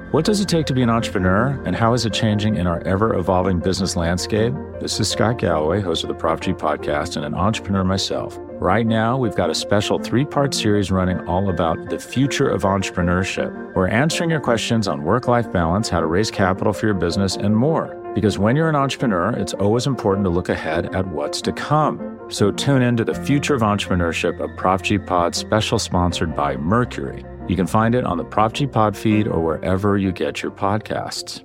What does it take to be an entrepreneur, and how is it changing in our ever-evolving business landscape? This is Scott Galloway, host of the Prop G podcast and an entrepreneur myself. Right now, we've got a special 3-part series running all about the future of entrepreneurship. We're answering your questions on work-life balance, how to raise capital for your business, and more. Because when you're an entrepreneur, it's always important to look ahead at what's to come. So tune in to the Future of Entrepreneurship, a Prop G pod special sponsored by Mercury. You can find it on the Prop G pod feed or wherever you get your podcasts.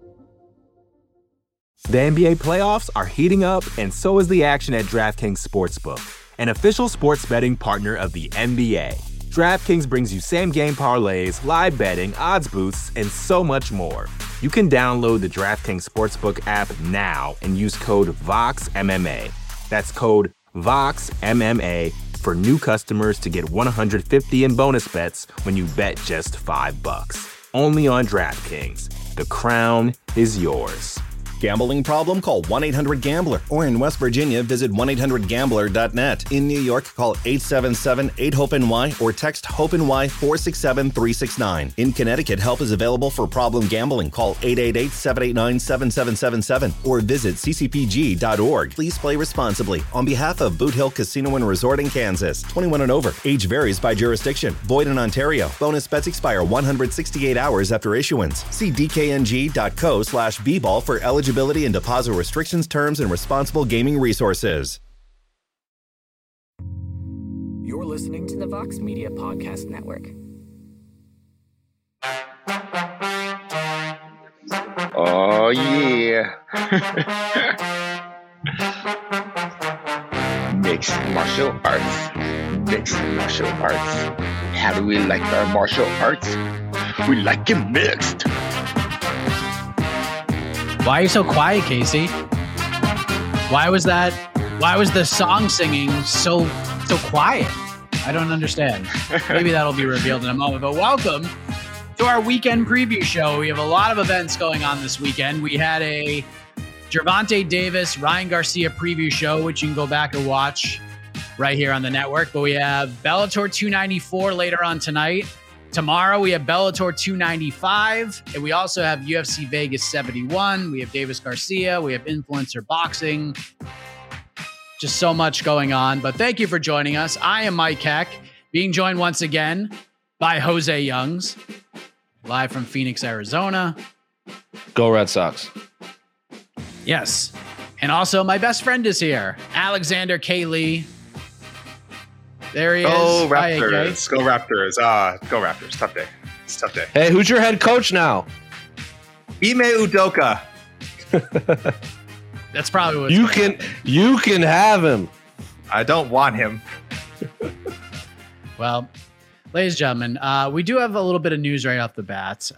The NBA playoffs are heating up, and so is the action at DraftKings Sportsbook, an official sports betting partner of the NBA. DraftKings brings you same-game parlays, live betting, odds boosts, and so much more. You can download the DraftKings Sportsbook app now and use code VOXMMA. That's code VOXMMA for new customers to get $150 in bonus bets when you bet just $5. Only on DraftKings. The crown is yours. Gambling problem? Call 1-800-GAMBLER. Or in West Virginia, visit 1-800-GAMBLER.net. In New York, call 877-8-HOPE-NY or text HOPE-NY 467-369. In Connecticut, help is available for problem gambling. Call 888-789-7777 or visit ccpg.org. Please play responsibly. On behalf of Boot Hill Casino and Resort in Kansas, 21 and over. Age varies by jurisdiction. Void in Ontario. Bonus bets expire 168 hours after issuance. See dkng.co/bball for eligibility and deposit restrictions, terms, and responsible gaming resources. You're listening to the Vox Media Podcast Network. Oh, yeah. Mixed martial arts. Mixed martial arts. How do we like our martial arts? We like it mixed. Why are you so quiet, Casey? Why was the song singing so quiet? I don't understand. Maybe that'll be revealed in a moment. But welcome to our weekend preview show. We have a lot of events going on this weekend. We had a Gervonta Davis, Ryan Garcia preview show, which you can go back and watch right here on the network. But we have Bellator 294 later on tonight. Tomorrow, we have Bellator 295, and we also have UFC Vegas 71. We have Davis Garcia. We have Influencer Boxing. Just so much going on. But thank you for joining us. I am Mike Heck, being joined once again by Jose Youngs, live from Phoenix, Arizona. Go Red Sox. Yes. And also, my best friend is here, Alexander K. Lee. There he is. Go Raptors. Go Raptors. Go Raptors. Tough day. It's a tough day. Hey, who's your head coach now? Ime Udoka. That's probably what you can have him. I don't want him. Well, ladies and gentlemen, we do have a little bit of news right off the bat.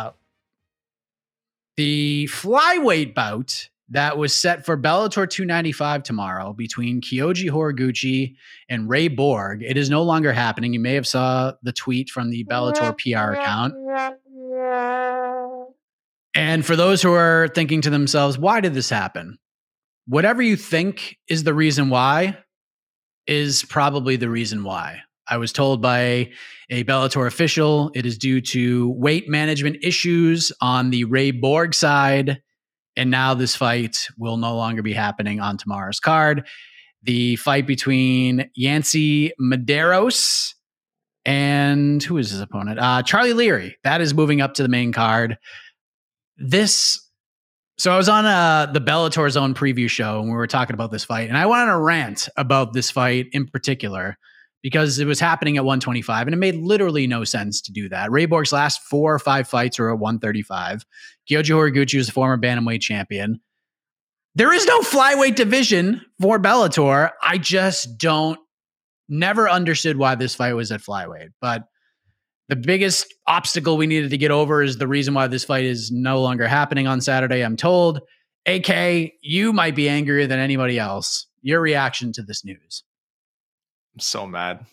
The flyweight bout that was set for Bellator 295 tomorrow between Kyoji Horiguchi and Ray Borg. It is no longer happening. You may have saw the tweet from the Bellator PR account. And for those who are thinking to themselves, why did this happen? Whatever you think is the reason why is probably the reason why. I was told by a Bellator official it is due to weight management issues on the Ray Borg side. And now this fight will no longer be happening on tomorrow's card. The fight between Yancy Medeiros and who is his opponent? Charlie Leary. That is moving up to the main card. So I was on the Bellator Zone preview show and we were talking about this fight. And I went on a rant about this fight in particular because it was happening at 125 and it made literally no sense to do that. Ray Borg's last 4 or 5 fights were at 135. Kyoji Horiguchi was a former bantamweight champion. There is no flyweight division for Bellator. I just never understood why this fight was at flyweight. But the biggest obstacle we needed to get over is the reason why this fight is no longer happening on Saturday, I'm told. AK, you might be angrier than anybody else. Your reaction to this news? I'm so mad.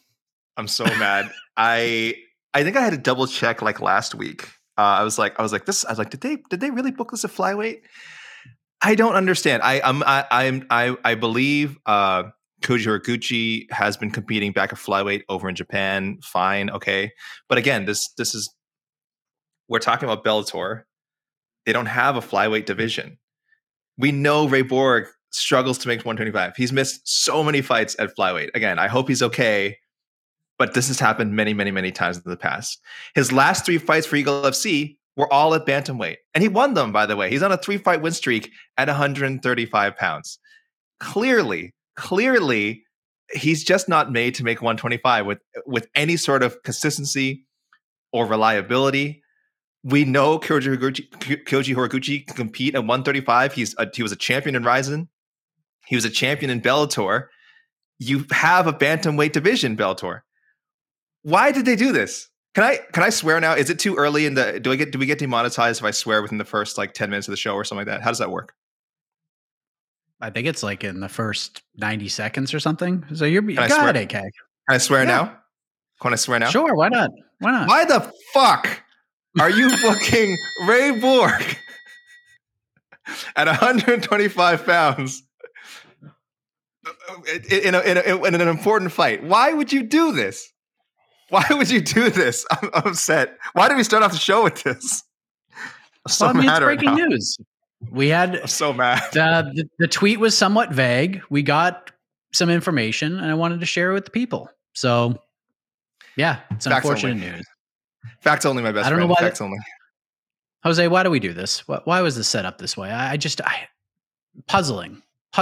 I think I had to double check like last week. I was like, did they really book this at flyweight? I don't understand. I believe Koji Horiguchi has been competing back at flyweight over in Japan. Fine, okay, but again, this is we're talking about Bellator. They don't have a flyweight division. We know Ray Borg struggles to make 125. He's missed so many fights at flyweight. Again, I hope he's okay, but this has happened many, many, many times in the past. His last 3 fights for Eagle FC were all at bantamweight, and he won them, by the way. He's on a 3-fight win streak at 135 pounds. Clearly, he's just not made to make 125 with any sort of consistency or reliability. We know Koji Horiguchi can compete at 135. He was a champion in Ryzen. He was a champion in Bellator. You have a bantamweight division, Bellator. Why did they do this? Can I swear now? Is it too early in the? Do we get demonetized if I swear within the first 10 minutes of the show or something like that? How does that work? I think it's in the first 90 seconds or something. So you're go ahead, AK. Can I swear now? Can I swear now? Sure. Why not? Why the fuck are you booking Ray Borg at 125 pounds in an important fight? Why would you do this? Why would you do this? I'm upset. Why did we start off the show with this? I'm so mad it's breaking news. We had I'm so mad. The tweet was somewhat vague. We got some information, and I wanted to share it with the people. So, yeah, it's unfortunate news. Facts only, my best friend. I don't know why. Facts only. Jose, why do we do this? Why was this set up this way? Puzzling.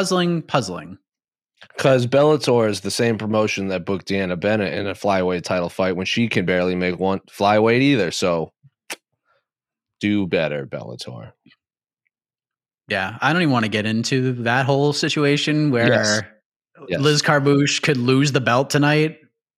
Because Bellator is the same promotion that booked Deanna Bennett in a flyweight title fight when she can barely make one flyweight either. So, do better, Bellator. Yeah, I don't even want to get into that whole situation where Liz Carmouche could lose the belt tonight,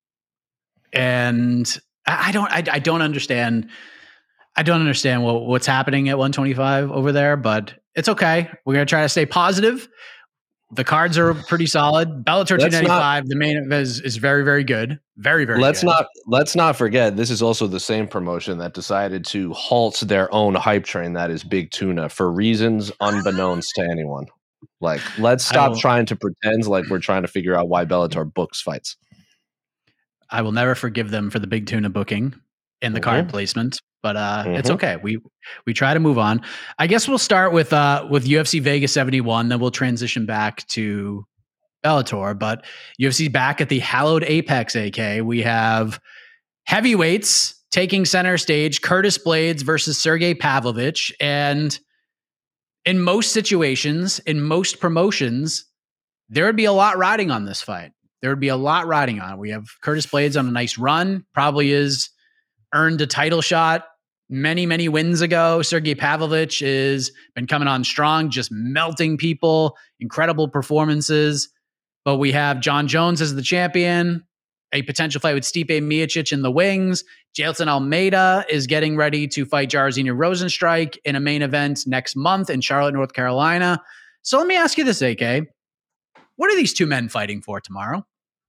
and I don't understand. I don't understand what's happening at 125 over there, but it's okay. We're gonna try to stay positive. The cards are pretty solid. Bellator 295, the main event is very, very good. Very, very good. Let's not forget, this is also the same promotion that decided to halt their own hype train that is Big Tuna for reasons unbeknownst to anyone. Let's stop trying to pretend like we're trying to figure out why Bellator books fights. I will never forgive them for the Big Tuna booking in the card placement, but it's okay. We try to move on. I guess we'll start with UFC Vegas 71, then we'll transition back to Bellator. But UFC back at the hallowed Apex, AK. We have heavyweights taking center stage, Curtis Blades versus Sergey Pavlovich. And in most situations, in most promotions, there would be a lot riding on this fight. There would be a lot riding on it. We have Curtis Blades on a nice run, probably is earned a title shot many, many wins ago. Sergey Pavlovich has been coming on strong, just melting people, incredible performances. But we have John Jones as the champion, a potential fight with Stipe Miocic in the wings. Jailton Almeida is getting ready to fight Jairzinho Rozenstruik in a main event next month in Charlotte, North Carolina. So let me ask you this, AK. What are these two men fighting for tomorrow?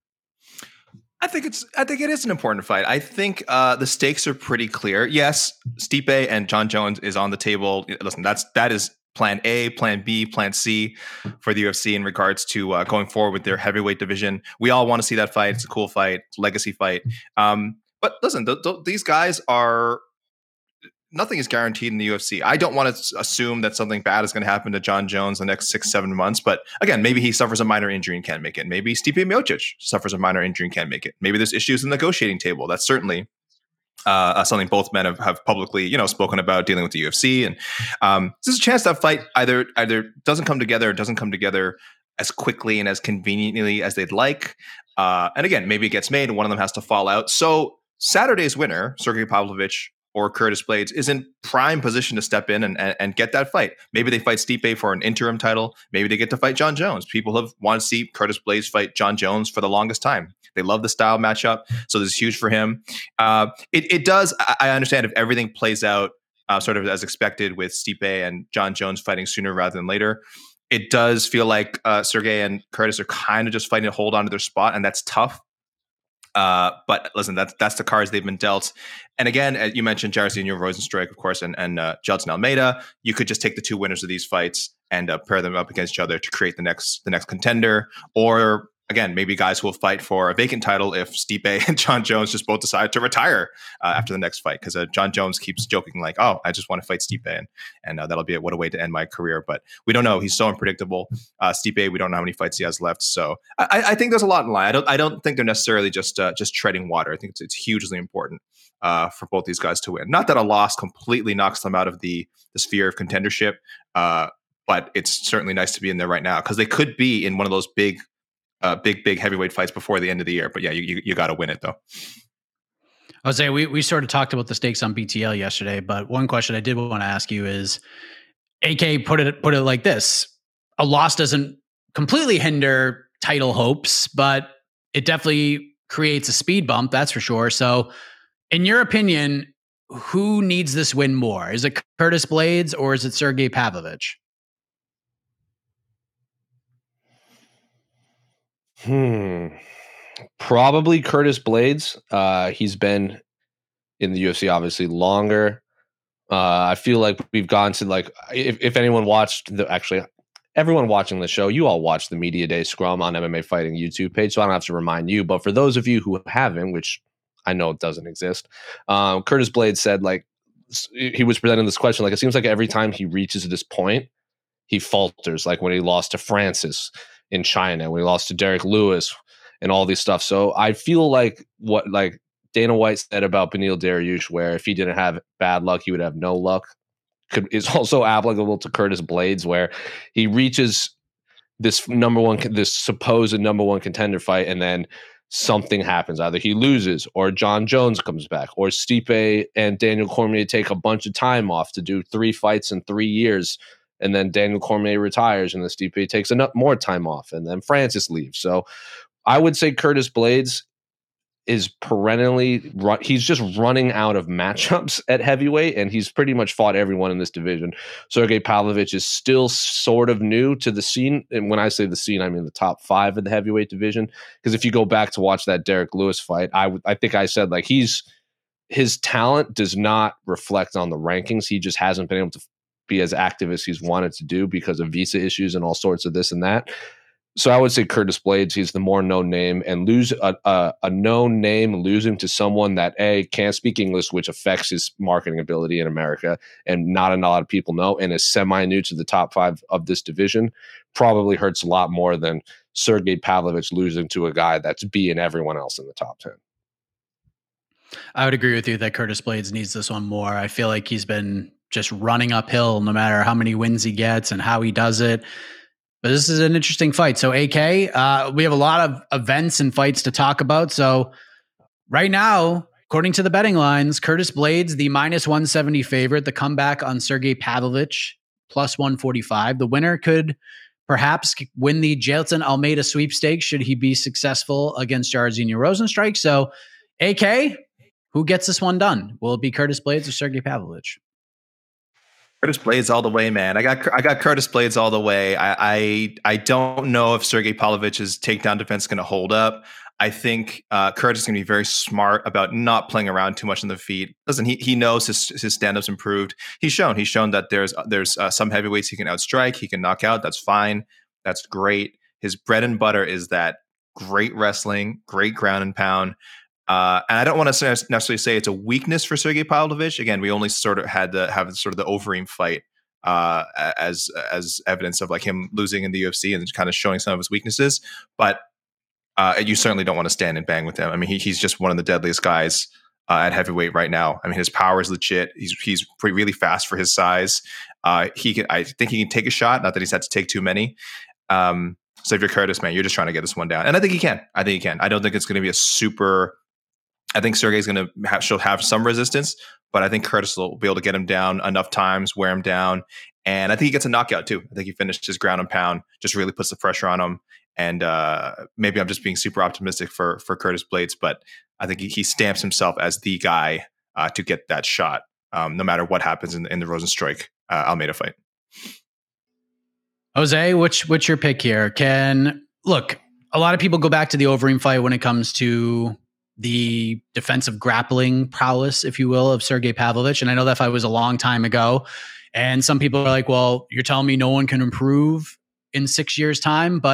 I think it is an important fight. I think the stakes are pretty clear. Yes, Stipe and John Jones is on the table. Listen, that is plan A, plan B, plan C for the UFC in regards to going forward with their heavyweight division. We all want to see that fight. It's a cool fight, legacy fight. But listen, these guys are. Nothing is guaranteed in the UFC. I don't want to assume that something bad is going to happen to John Jones in the next 6-7 months. But again, maybe he suffers a minor injury and can't make it. Maybe Stipe Miocic suffers a minor injury and can't make it. Maybe there's issues in the negotiating table. That's certainly something both men have publicly, spoken about dealing with the UFC. And there's a chance that fight either doesn't come together or doesn't come together as quickly and as conveniently as they'd like. And again, maybe it gets made and one of them has to fall out. So Saturday's winner, Sergey Pavlovich, or Curtis Blades, is in prime position to step in and get that fight. Maybe they fight Stipe for an interim title. Maybe they get to fight John Jones. People have wanted to see Curtis Blades fight John Jones for the longest time. They love the style matchup, so this is huge for him. It does, I understand if everything plays out sort of as expected with Stipe and John Jones fighting sooner rather than later. It does feel like Sergey and Curtis are kind of just fighting to hold on to their spot, and that's tough. But listen, that's the cards they've been dealt. And again, you mentioned Jairzinho Rozenstruik, of course, and Jailton Almeida. You could just take the two winners of these fights and pair them up against each other to create the next contender. Or again, maybe guys who will fight for a vacant title if Stipe and John Jones just both decide to retire after the next fight. Because John Jones keeps joking like, "Oh, I just want to fight Stipe, and that'll be it. What a way to end my career." But we don't know. He's so unpredictable. Stipe, we don't know how many fights he has left. So I think there's a lot in line. I don't think they're necessarily just treading water. I think it's hugely important for both these guys to win. Not that a loss completely knocks them out of the sphere of contendership, but it's certainly nice to be in there right now because they could be in one of those big heavyweight fights before the end of the year. But yeah, you got to win it though. I would say we sort of talked about the stakes on BTL yesterday, but one question I did want to ask you is, AK put it like this: a loss doesn't completely hinder title hopes, but it definitely creates a speed bump. That's for sure. So, in your opinion, who needs this win more? Is it Curtis Blaydes or is it Sergey Pavlovich? Probably Curtis Blaydes. He's been in the UFC obviously longer. I feel like we've gone to like, if anyone watched everyone watching the show, you all watched the Media Day Scrum on MMA Fighting YouTube page, so I don't have to remind you. But for those of you who haven't, which I know it doesn't exist, Curtis Blaydes said, like, he was presenting this question, like, it seems like every time he reaches this point, he falters, like when he lost to Francis in China, when he lost to Derek Lewis and all these stuff. So I feel like what like Dana White said about Beneil Dariush, where if he didn't have bad luck, he would have no luck, is also applicable to Curtis Blaydes, where he reaches this supposed number one contender fight, and then something happens. Either he loses, or John Jones comes back, or Stipe and Daniel Cormier take a bunch of time off to do 3 fights in 3 years. And then Daniel Cormier retires, and the Stipe takes more time off, and then Francis leaves. So I would say Curtis Blaydes is perennially he's just running out of matchups at heavyweight, and he's pretty much fought everyone in this division. Sergey Pavlovich is still sort of new to the scene, and when I say the scene, I mean the top 5 of the heavyweight division. Because if you go back to watch that Derek Lewis fight, I think I said like his talent does not reflect on the rankings. He just hasn't been able to be as active as he's wanted to do because of visa issues and all sorts of this and that. So I would say Curtis Blaydes, he's the more known name, and lose a known name, losing to someone that can't speak English, which affects his marketing ability in America, and not a lot of people know, and is semi-new to the top 5 of this division, probably hurts a lot more than Sergey Pavlovich losing to a guy that's beating everyone else in the top 10. I would agree with you that Curtis Blaydes needs this one more. I feel like he's been just running uphill no matter how many wins he gets and how he does it. But this is an interesting fight. So AK, we have a lot of events and fights to talk about. So right now, according to the betting lines, Curtis Blaydes, the -170 favorite, the comeback on Sergey Pavlovich, +145. The winner could perhaps win the Jailton Almeida sweepstakes should he be successful against Jairzinho Rozenstruik. So AK, who gets this one done? Will it be Curtis Blaydes or Sergey Pavlovich? Curtis Blaydes all the way, man. I got Curtis Blaydes all the way. I don't know if Sergey Pavlovich's takedown defense is going to hold up. I think Curtis is going to be very smart about not playing around too much on the feet. Listen, he knows his stand-up's improved. He's shown that there's some heavyweights he can outstrike, he can knock out. That's fine. That's great. His bread and butter is that great wrestling, great ground and pound. And I don't want to necessarily say it's a weakness for Sergey Pavlovich. Again, we only sort of had to have sort of the Overeem fight as evidence of like him losing in the UFC and kind of showing some of his weaknesses. But you certainly don't want to stand and bang with him. I mean, he's just one of the deadliest guys at heavyweight right now. I mean, his power is legit. He's really fast for his size. I think he can take a shot. Not that he's had to take too many. So if you're Curtis, man, you're just trying to get this one down, and I think he can. I don't think it's going to be a super. I think Sergey's going to she'll have some resistance, but I think Curtis will be able to get him down enough times, wear him down. And I think he gets a knockout too. I think he finished his ground and pound, just really puts the pressure on him. And maybe I'm just being super optimistic for Curtis Blaydes, but I think he stamps himself as the guy to get that shot, no matter what happens in the Rozenstruik Almeida fight. Jose, what's your pick here? Look, a lot of people go back to the Overeem fight when it comes to the defensive grappling prowess, if you will, of Sergey Pavlovich. And I know that fight was a long time ago. And some people are like, well, you're telling me no one can improve in 6 years' time. But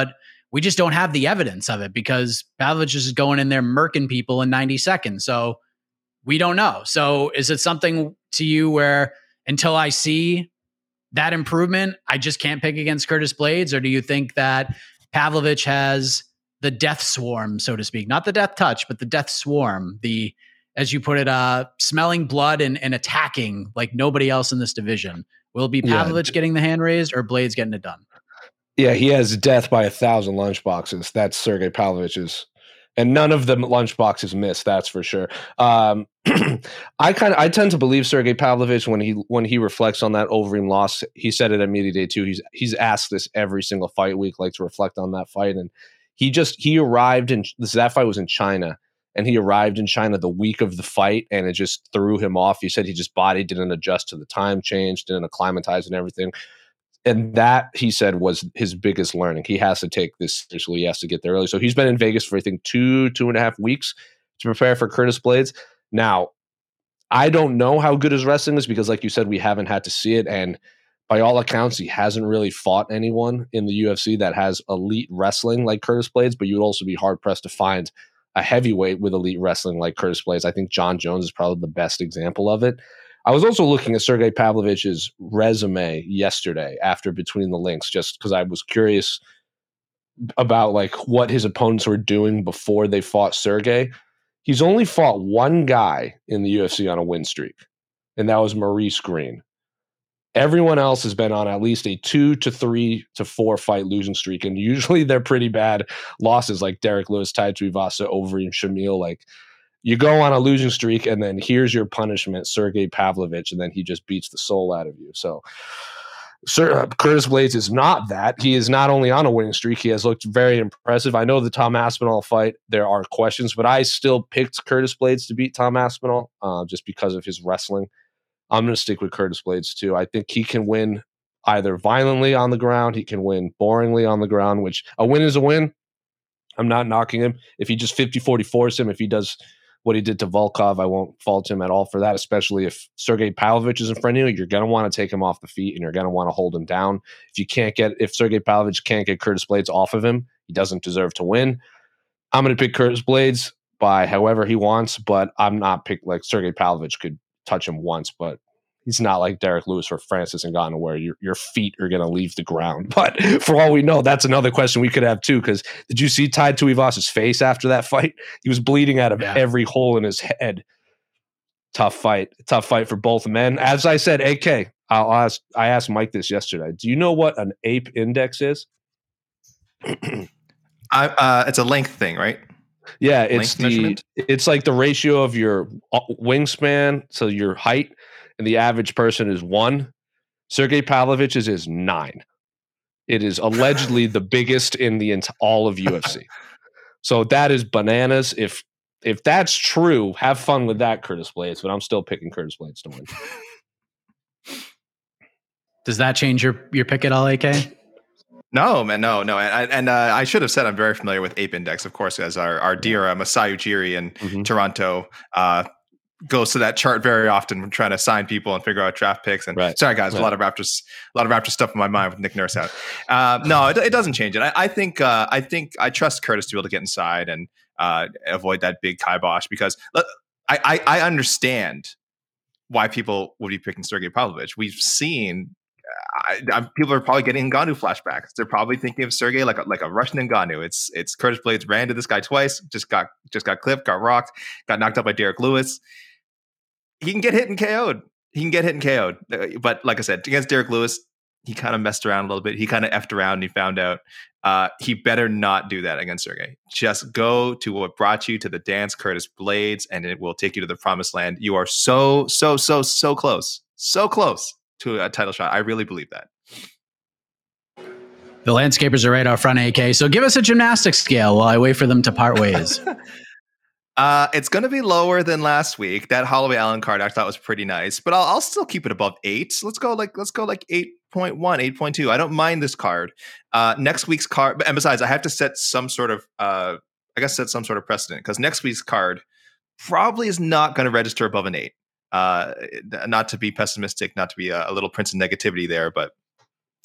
we just don't have the evidence of it because Pavlovich is going in there murking people in 90 seconds. So we don't know. So is it something to you where until I see that improvement, I just can't pick against Curtis Blaydes? Or do you think that Pavlovich has the death swarm, so to speak, not the death touch, but the death swarm, the, as you put it, smelling blood and attacking like nobody else in this division? Will it be Pavlovich getting the hand raised or Blaydes getting it done? Yeah, he has death by 1,000 lunchboxes. That's Sergey Pavlovich's, and none of the lunchboxes miss. That's for sure. I tend to believe Sergey Pavlovich when he reflects on that Overeem loss. He said it at media day too. He's asked this every single fight week, like to reflect on that fight, and he arrived in that fight was in China, and he arrived in China the week of the fight, and it just threw him off. He said his body didn't adjust to the time change, didn't acclimatize, and everything. And that, he said, was his biggest learning. He has to take this seriously. He has to get there early. So he's been in Vegas for, I think, 2.5 weeks to prepare for Curtis Blaydes. Now, I don't know how good his wrestling is because, like you said, we haven't had to see it. And by all accounts, he hasn't really fought anyone in the UFC that has elite wrestling like Curtis Blaydes. But you would also be hard-pressed to find a heavyweight with elite wrestling like Curtis Blaydes. I think John Jones is probably the best example of it. I was also looking at Sergey Pavlovich's resume yesterday after Between the Links, just because I was curious about like what his opponents were doing before they fought Sergey. He's only fought one guy in the UFC on a win streak, and that was Maurice Green. Everyone else has been on at least a 2 to 3 to 4 fight losing streak, and usually they're pretty bad losses, like Derek Lewis, Tai Tuivasa, Overeem, Shamil. Like, you go on a losing streak, and then here's your punishment, Sergey Pavlovich, and then he just beats the soul out of you. So Curtis Blaydes is not that. He is not only on a winning streak, he has looked very impressive. I know the Tom Aspinall fight, there are questions, but I still picked Curtis Blaydes to beat Tom Aspinall just because of his wrestling. I'm going to stick with Curtis Blaydes, too. I think he can win either violently on the ground, he can win boringly on the ground, which a win is a win. I'm not knocking him. If he just 50-44s him, if he does what he did to Volkov, I won't fault him at all for that, especially if Sergey Pavlovich is in front of you. You're going to want to take him off the feet, and you're going to want to hold him down. If Sergey Pavlovich can't get Curtis Blaydes off of him, he doesn't deserve to win. I'm going to pick Curtis Blaydes by however he wants, but I'm not pick like Sergey Pavlovich could touch him once, but he's not like Derek Lewis or Francis Ngannou where your feet are going to leave the ground. But for all we know, that's another question we could have too, because did you see Tai Tuivasa's face after that fight? He was bleeding out of every hole in his head. Tough fight for both men. As I said, AK, I asked Mike this yesterday. Do you know what an ape index is? It's a length thing, right? Yeah, it's like the ratio of your wingspan, so your height, and the average person is 1. Sergey Pavlovich's is 9. It is allegedly the biggest in all of UFC. So that is bananas. If that's true, have fun with that, Curtis Blaydes. But I'm still picking Curtis Blaydes to win. Does that change your pick at all, AK? No, man, no. And I should have said I'm very familiar with Ape Index, of course, as our dear Masai Ujiri in Toronto goes to that chart very often when trying to sign people and figure out draft picks. And sorry, guys, a lot of Raptors stuff in my mind with Nick Nurse out. No, it doesn't change it. I think I trust Curtis to be able to get inside and avoid that big kibosh, because I understand why people would be picking Sergey Pavlovich. We've seen. People are probably getting Ngannou flashbacks. They're probably thinking of Sergey like a Russian Ngannou. It's Curtis Blaydes ran to this guy twice, just got clipped, got rocked, got knocked out by Derek Lewis. He can get hit and KO'd. But like I said, against Derek Lewis, he kind of messed around a little bit. He kind of effed around and he found out. He better not do that against Sergey. Just go to what brought you to the dance, Curtis Blaydes, and it will take you to the promised land. You are so close. So close to a title shot. I really believe that. The landscapers are right out front, AK. So give us a gymnastics scale while I wait for them to part ways. It's going to be lower than last week. That Holloway Allen card I thought was pretty nice, but I'll still keep it above 8. Let's go like 8.1, 8.2. I don't mind this card. Next week's card, and besides, I have to set some sort of precedent, because next week's card probably is not going to register above an 8. Not to be pessimistic, not to be a little Prince of negativity there, but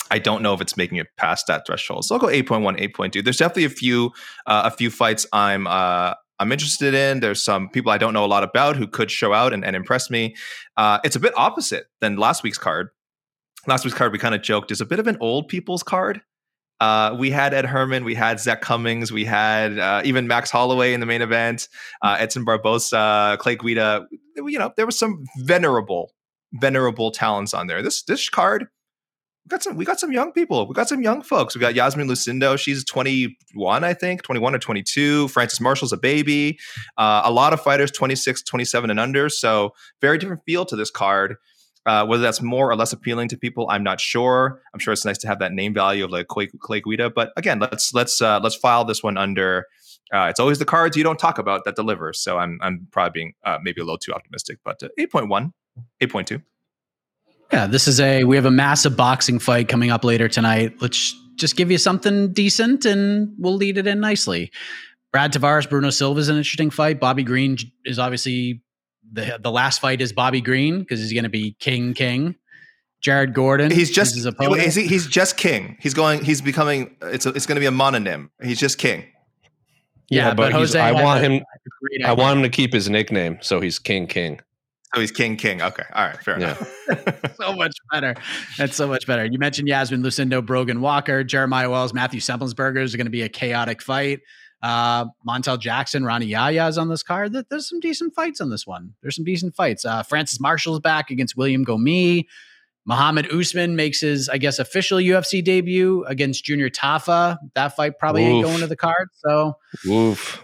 I don't know if it's making it past that threshold. So I'll go 8.1, 8.2. There's definitely a few fights I'm interested in. There's some people I don't know a lot about who could show out and impress me. It's a bit opposite than last week's card. Last week's card, we kind of joked, is a bit of an old people's card. We had Ed Herman, we had Zach Cummings, we had even Max Holloway in the main event, Edson Barbosa, Clay Guida. There was some venerable talents on there. This card, we got some young people. We got some young folks. We got Yasmin Lucindo. She's 21, I think, 21 or 22. Francis Marshall's a baby. A lot of fighters, 26, 27 and under. So very different feel to this card. Whether that's more or less appealing to people, I'm not sure. I'm sure it's nice to have that name value of like Clay Guida. But again, let's file this one under. It's always the cards you don't talk about that deliver. So I'm probably being maybe a little too optimistic. But 8.1, 8.2. Yeah, we have a massive boxing fight coming up later tonight. Let's just give you something decent and we'll lead it in nicely. Brad Tavares, Bruno Silva is an interesting fight. Bobby Green is obviously the last fight is Bobby Green because he's going to be King. Jared Gordon. He's just his opponent. He's just King. He's becoming. It's going to be a mononym. He's just King. Yeah, but Jose. I want him to keep his nickname, so he's King. So he's King. Okay. All right. Fair enough. So much better. That's so much better. You mentioned Yasmin Lucindo, Brogan Walker, Jeremiah Wells, Matthew Semplensberger is going to be a chaotic fight. Montel Jackson, Ronnie Yaya is on this card. There's some decent fights on this one. There's some decent fights. Francis Marshall's back against William Gomi. Muhammad Usman makes his, I guess, official UFC debut against Junior Tafa. That fight probably ain't going to the card. So, oof.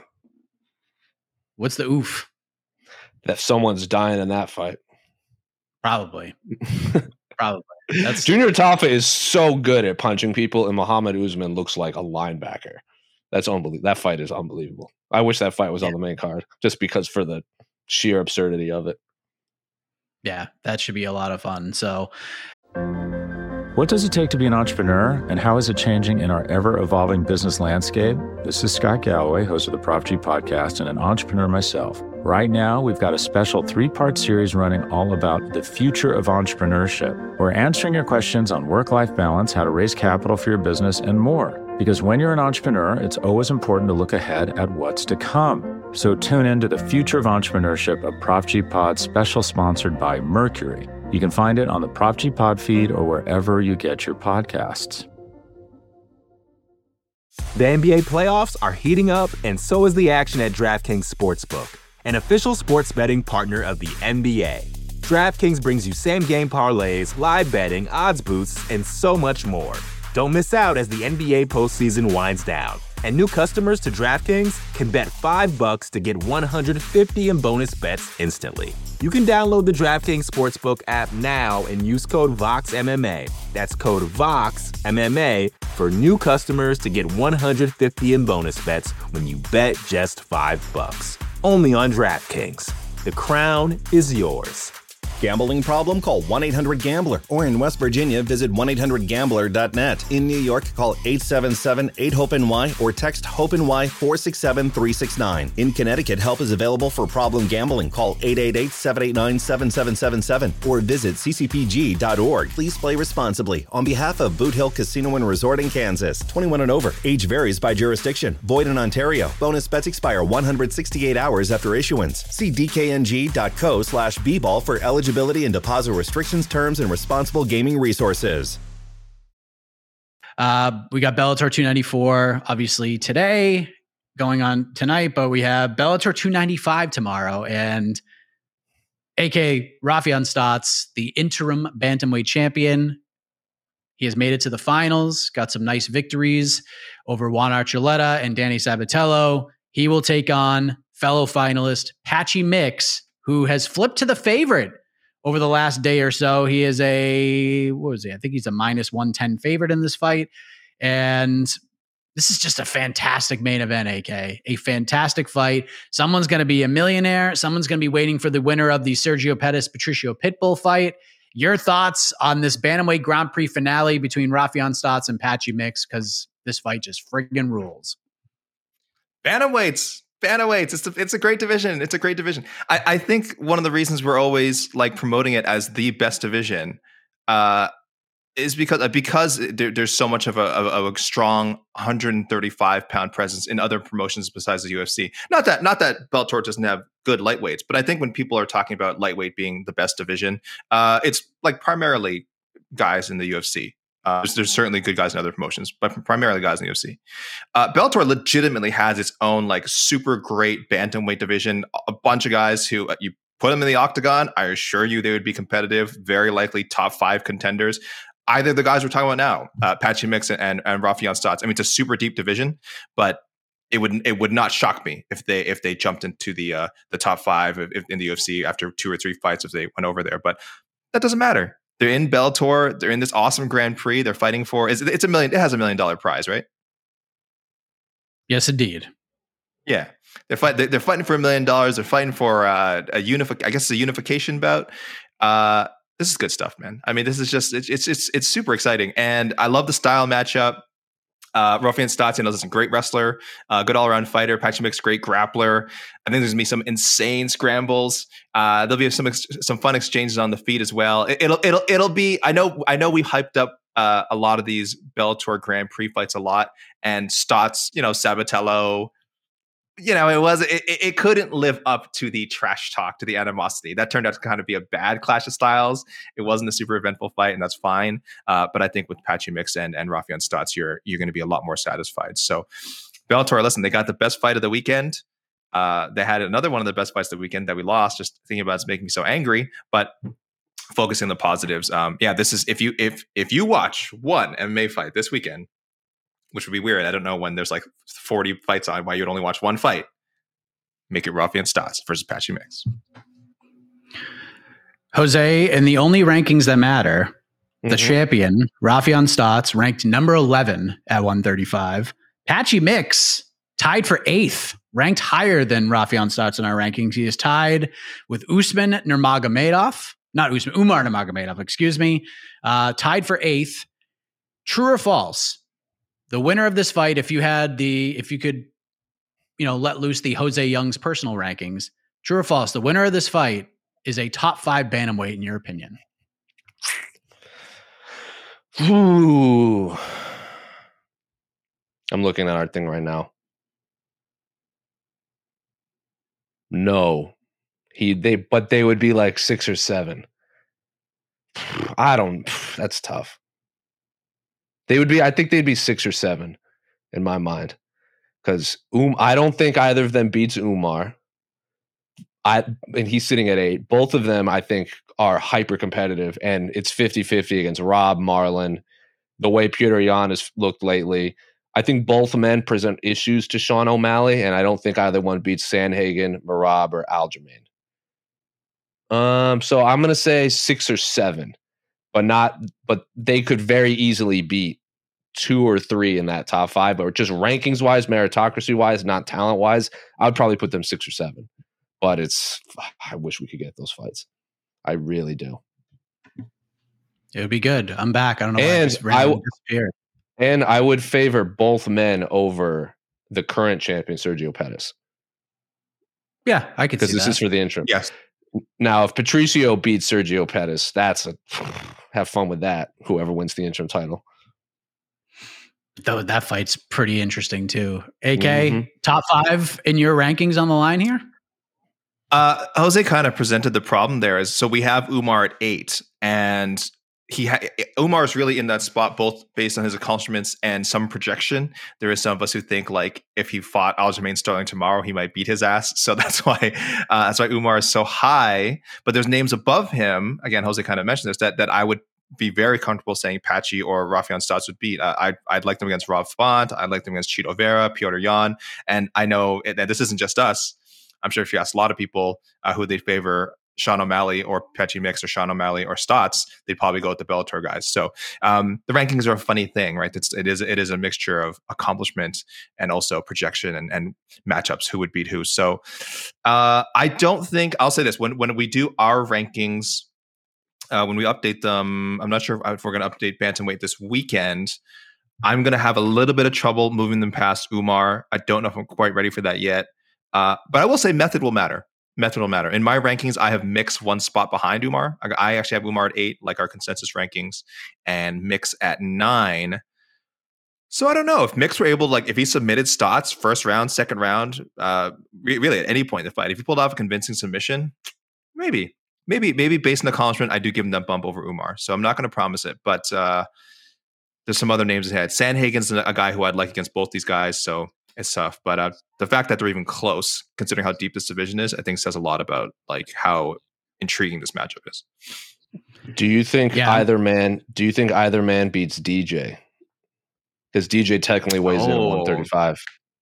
What's the oof? That someone's dying in that fight. Probably. That's Junior Tafa is so good at punching people, and Muhammad Usman looks like a linebacker. That's unbelievable. That fight is unbelievable. I wish that fight was on the main card, just because for the sheer absurdity of it. Yeah, that should be a lot of fun. So, what does it take to be an entrepreneur, and how is it changing in our ever-evolving business landscape? This is Scott Galloway, host of the Prop G podcast and an entrepreneur myself. Right now, we've got a special 3-part series running all about the future of entrepreneurship. We're answering your questions on work-life balance, how to raise capital for your business, and more. Because when you're an entrepreneur, it's always important to look ahead at what's to come. So tune in to the Future of Entrepreneurship, a Prop G Pod special sponsored by Mercury. You can find it on the Prop G Pod feed or wherever you get your podcasts. The NBA playoffs are heating up, and so is the action at DraftKings Sportsbook, an official sports betting partner of the NBA. DraftKings brings you same-game parlays, live betting, odds boosts, and so much more. Don't miss out as the NBA postseason winds down. And new customers to DraftKings can bet $5 to get $150 in bonus bets instantly. You can download the DraftKings Sportsbook app now and use code VOXMMA. That's code VOXMMA for new customers to get $150 in bonus bets when you bet just $5. Only on DraftKings. The crown is yours. Gambling problem? Call 1-800-GAMBLER. Or in West Virginia, visit 1-800-GAMBLER.net. In New York, call 877-8-HOPE-NY or text HOPE-NY 467-369. In Connecticut, help is available for problem gambling. Call 888-789-7777 or visit ccpg.org. Please play responsibly. On behalf of Boot Hill Casino and Resort in Kansas, 21 and over. Age varies by jurisdiction. Void in Ontario. Bonus bets expire 168 hours after issuance. See dkng.co/bball for eligibility and deposit restrictions, terms, and responsible gaming resources. We got Bellator 294, obviously, today, going on tonight, but we have Bellator 295 tomorrow. And AK Raufeon Stots, the interim bantamweight champion, he has made it to the finals, got some nice victories over Juan Archuleta and Danny Sabatello. He will take on fellow finalist Patchy Mix, who has flipped to the favorite over the last day or so. He is I think he's a minus 110 favorite in this fight. And this is just a fantastic main event, AK. A fantastic fight. Someone's going to be a millionaire. Someone's going to be waiting for the winner of the Sergio Pettis-Patricio Pitbull fight. Your thoughts on this Bantamweight Grand Prix finale between Raufeon Stots and Patchy Mix? Because this fight just friggin' rules. Bantamweights. It's a great division. It's a great division. I think one of the reasons we're always like promoting it as the best division is because there's so much of a strong 135-pound presence in other promotions besides the UFC. Not that Bellator doesn't have good lightweights, but I think when people are talking about lightweight being the best division, it's like primarily guys in the UFC. There's certainly good guys in other promotions, but primarily guys in the UFC. Bellator legitimately has its own like super great bantamweight division. A bunch of guys who you put them in the octagon, I assure you they would be competitive, very likely top 5 contenders. Either the guys we're talking about now, Patchy Mix and Raufeon Stots. I mean, it's a super deep division, but it would not shock me if they jumped into the top 5 in the UFC after 2 or 3 fights if they went over there. But that doesn't matter. They're in Bellator. They're in this awesome Grand Prix. They're fighting for it's $1 million. It has $1 million prize, right? Yes, indeed. Yeah, they're fighting for $1 million. They're fighting for a unification bout. This is good stuff, man. I mean, this is just it's super exciting, and I love the style matchup. Raufeon Stots, is a great wrestler, good all around fighter. Patchy Mix, great grappler. I think there's gonna be some insane scrambles. There'll be some fun exchanges on the feet as well. It'll be. I know we hyped up a lot of these Bellator Grand Prix fights a lot, and Stots, Sabatello. It couldn't live up to the trash talk, to the animosity. That turned out to kind of be a bad clash of styles. It wasn't a super eventful fight, and that's fine. But I think with Patchy Mix and Raufeon Stots, you're going to be a lot more satisfied. So Bellator, listen, they got the best fight of the weekend. They had another one of the best fights of the weekend that we lost. Just thinking about it's making me so angry. But focusing on the positives, this is if you watch one MMA fight this weekend, which would be weird. I don't know when there's like 40 fights on why you'd only watch one fight. Make it Raufeon Stots versus Patchy Mix. Jose, in the only rankings that matter, the champion, Raufeon Stots, ranked number 11 at 135. Patchy Mix tied for 8th, ranked higher than Raufeon Stots in our rankings. He is tied with Umar Nurmagomedov, excuse me, tied for 8th. True or false? The winner of this fight, if you could, let loose the Jose Young's personal rankings, true or false, the winner of this fight is a top 5 bantamweight in your opinion? Ooh. I'm looking at our thing right now. No. They would be like 6 or 7. That's tough. I think they'd be 6 or 7 in my mind. Because I don't think either of them beats Umar. And he's sitting at 8. Both of them, I think, are hyper competitive. And it's 50-50 against Rob, Marlon, the way Petr Yan has looked lately. I think both men present issues to Sean O'Malley, and I don't think either one beats Sandhagen, Merab, or Aljamain. So I'm going to say 6 or 7. But they could very easily beat 2 or 3 in that top 5, but just rankings wise, meritocracy wise, not talent wise, I would probably put them 6 or 7. But I wish we could get those fights. I really do. It would be good. I'm back. I don't know why I just disappeared. And I would favor both men over the current champion, Sergio Pettis. Yeah, I could see that. Because this is for the interim. Yes. Now, if Patricio beats Sergio Pettis, have fun with that, whoever wins the interim title. Though that fight's pretty interesting too. AK, top 5 in your rankings on the line here? Jose kind of presented the problem there. So we have Umar at 8, and Umar is really in that spot, both based on his accomplishments and some projection. There is some of us who think like if he fought Aljamain Sterling tomorrow, he might beat his ass. So that's why Umar is so high. But there's names above him. Again, Jose kind of mentioned this that I would be very comfortable saying Patchy or Raufeon Stots would beat. I'd like them against Rob Font. I'd like them against Chito Vera, Petr Yan. And I know that this isn't just us. I'm sure if you ask a lot of people who they favor, Sean O'Malley or Patchy Mix or Sean O'Malley or Stots, they'd probably go with the Bellator guys. So the rankings are a funny thing, right? It is a mixture of accomplishment and also projection and matchups, who would beat who. So I don't think, I'll say this, when we do our rankings, when we update them, I'm not sure if we're going to update bantamweight this weekend. I'm going to have a little bit of trouble moving them past Umar. I don't know if I'm quite ready for that yet. But I will say method will matter. Method will matter. In my rankings, I have Mix one spot behind Umar. I actually have Umar at 8, like our consensus rankings, and Mix at 9. So I don't know if Mix were able to, like, if he submitted Stotts first round, second round, really at any point in the fight, if he pulled off a convincing submission, maybe based on the accomplishment, I do give him that bump over Umar. So I'm not going to promise it, but there's some other names ahead. Sandhagen's a guy who I'd like against both these guys, so it's tough. But the fact that they're even close, considering how deep this division is, I think says a lot about like how intriguing this matchup is. Do you think either man beats DJ? Because DJ technically weighs in at 135.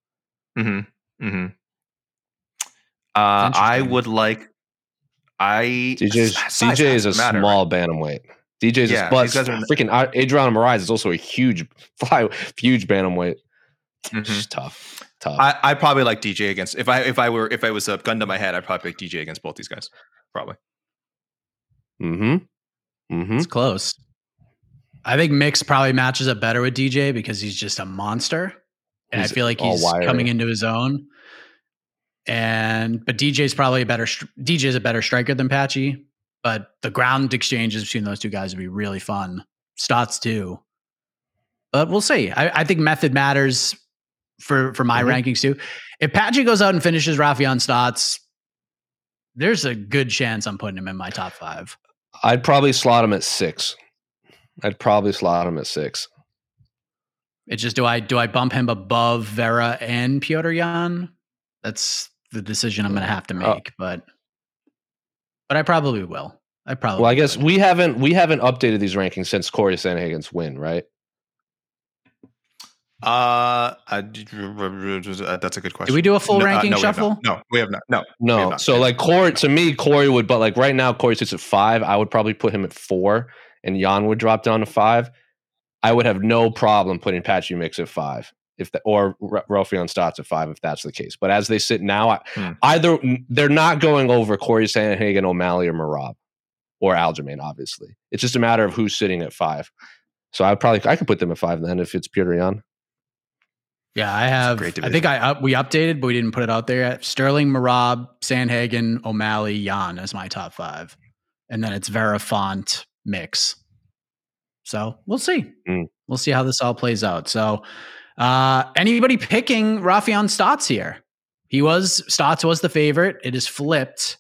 I would like. DJ is a small bantamweight. DJ's freaking Adrian Moraes is also a huge bantamweight. It's tough. I probably like DJ against if I was a gun to my head, I'd probably pick DJ against both these guys. Probably. It's close. I think Mix probably matches up better with DJ because he's just a monster. And I feel like he's coming into his own. But DJ's probably DJ's a better striker than Patchy. But the ground exchanges between those two guys would be really fun. Stotts too. But we'll see. I think method matters for my rankings too. If Patchy goes out and finishes Raufeon Stotts, there's a good chance I'm putting him in my top 5. I'd probably slot him at 6. It's just do I bump him above Vera and Petr Yan? That's the decision I'm going to have to make, but I probably will. I guess we haven't updated these rankings since Corey Sandhagen's win, right? That's a good question. Did we do a full ranking shuffle? No, we have not. No. So like Corey would, but like right now Corey sits at 5. I would probably put him at 4, and Jan would drop down to 5. I would have no problem putting Patchy Mix at 5 or Raufeon Stotts at 5 if that's the case. But as they sit now, either they're not going over Corey Sandhagen, O'Malley, or Merab or Aljamain. Obviously, it's just a matter of who's sitting at 5. So I could put them at 5 then if it's Petr Yan. Yeah, I have. I think we updated, but we didn't put it out there yet. Sterling, Merab, Sandhagen, O'Malley, Jan as my top 5, and then it's Vera, Font, Mix. So we'll see. We'll see how this all plays out. So anybody picking Raufeon Stotts here? Stotts was the favorite. It is flipped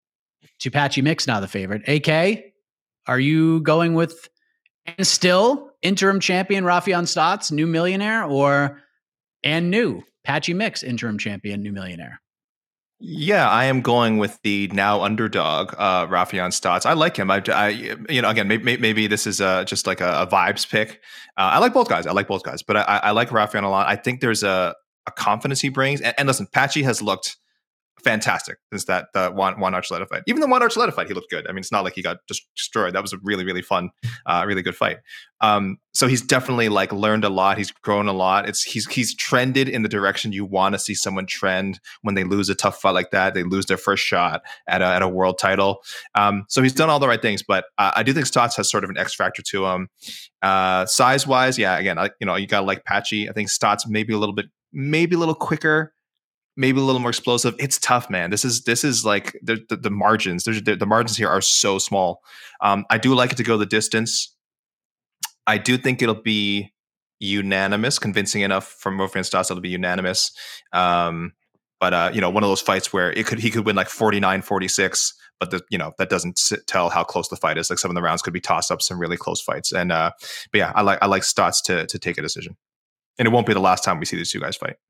to Patchy Mix now the favorite. AK, are you going with and still interim champion Raufeon Stotts, new millionaire, and new Patchy Mix interim champion, new millionaire? Yeah, I am going with the now underdog, Raufeon Stotts. I like him. Again, maybe this is just like a vibes pick. I like both guys. But I like Raufeon a lot. I think there's a confidence he brings. And listen, Patchy has looked fantastic since the Juan Archuleta fight. Even the Juan Archuleta fight, he looked good. I mean, it's not like he got destroyed. That was a really, really fun, really good fight. So he's definitely like learned a lot. He's grown a lot. He's trended in the direction you want to see someone trend when they lose a tough fight like that. They lose their first shot at a world title. So he's done all the right things. But I do think Stotts has sort of an X factor to him. Size wise, yeah. Again, you gotta like Patchy. I think Stotts maybe a little quicker. Maybe a little more explosive. It's tough, man. This is like the margins. The margins here are so small. I do like it to go the distance. I do think it'll be unanimous, convincing enough from Raufeon Stotts. It'll be unanimous. But one of those fights where he could win like 49-46, but that doesn't tell how close the fight is. Like some of the rounds could be toss ups, some really close fights. And but yeah, I like Stotts to take a decision, and it won't be the last time we see these two guys fight.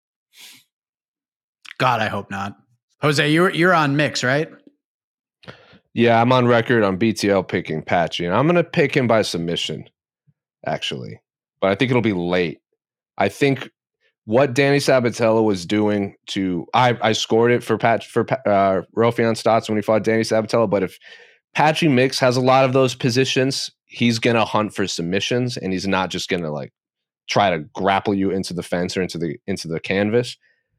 God, I hope not. Jose, you're on Mix, right? Yeah, I'm on record on BTL picking Patchy, and I'm going to pick him by submission, actually. But I think it'll be late. I think what Danny Sabatello was doing I scored it for Raufeon Stotts when he fought Danny Sabatello, but if Patchy Mix has a lot of those positions, he's going to hunt for submissions, and he's not just going to like try to grapple you into the fence or into the canvas.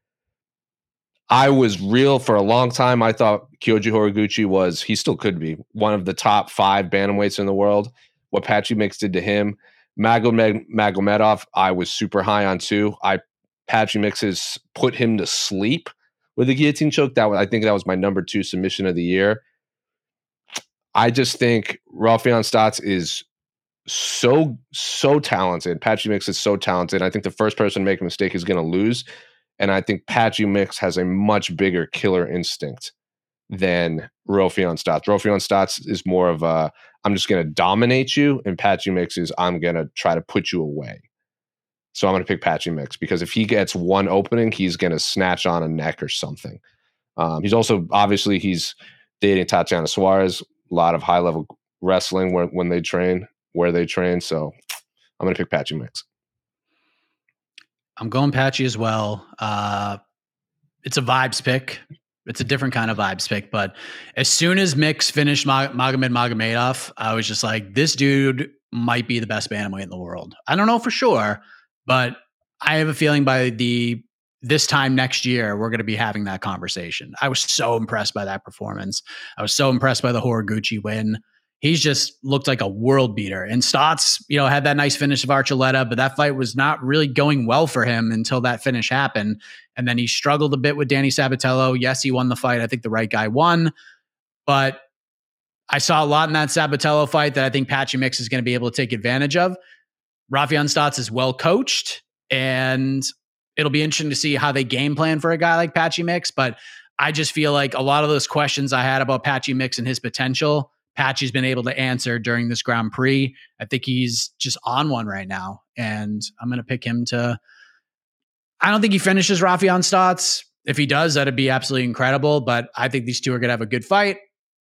I was real for a long time. I thought Kyoji Horiguchi he still could be one of the top 5 bantamweights in the world. What Patchy Mix did to him, Magomedov, I was super high on too. Patchy Mix has put him to sleep with the guillotine choke. I think that was my number 2 submission of the year. I just think Raufeon Stots is so talented. Patchy Mix is so talented. I think the first person to make a mistake is going to lose. And I think Patchy Mix has a much bigger killer instinct than Raufeon Stots. Raufeon Stots is more of a, I'm just going to dominate you, and Patchy Mix is, I'm going to try to put you away. So I'm going to pick Patchy Mix, because if he gets one opening, he's going to snatch on a neck or something. He's also, obviously, he's dating Tatiana Suarez, a lot of high-level wrestling when they train, where they train. So I'm going to pick Patchy Mix. I'm going Patchy as well. It's a vibes pick. It's a different kind of vibes pick. But as soon as Mix finished Magomed Magomedov, I was just like, this dude might be the best bantamweight in the world. I don't know for sure, but I have a feeling by this time next year, we're going to be having that conversation. I was so impressed by that performance. I was so impressed by the Horiguchi win. He's just looked like a world beater. And Stotts, had that nice finish of Archuleta, but that fight was not really going well for him until that finish happened. And then he struggled a bit with Danny Sabatello. Yes, he won the fight. I think the right guy won. But I saw a lot in that Sabatello fight that I think Patchy Mix is going to be able to take advantage of. Raufeon Stots is well coached, and it'll be interesting to see how they game plan for a guy like Patchy Mix. But I just feel like a lot of those questions I had about Patchy Mix and his potential, Patchy's been able to answer during this Grand Prix. I think he's just on one right now, and I'm going to pick him to. I don't think he finishes Raufeon Stots. If he does, that'd be absolutely incredible. But I think these two are going to have a good fight.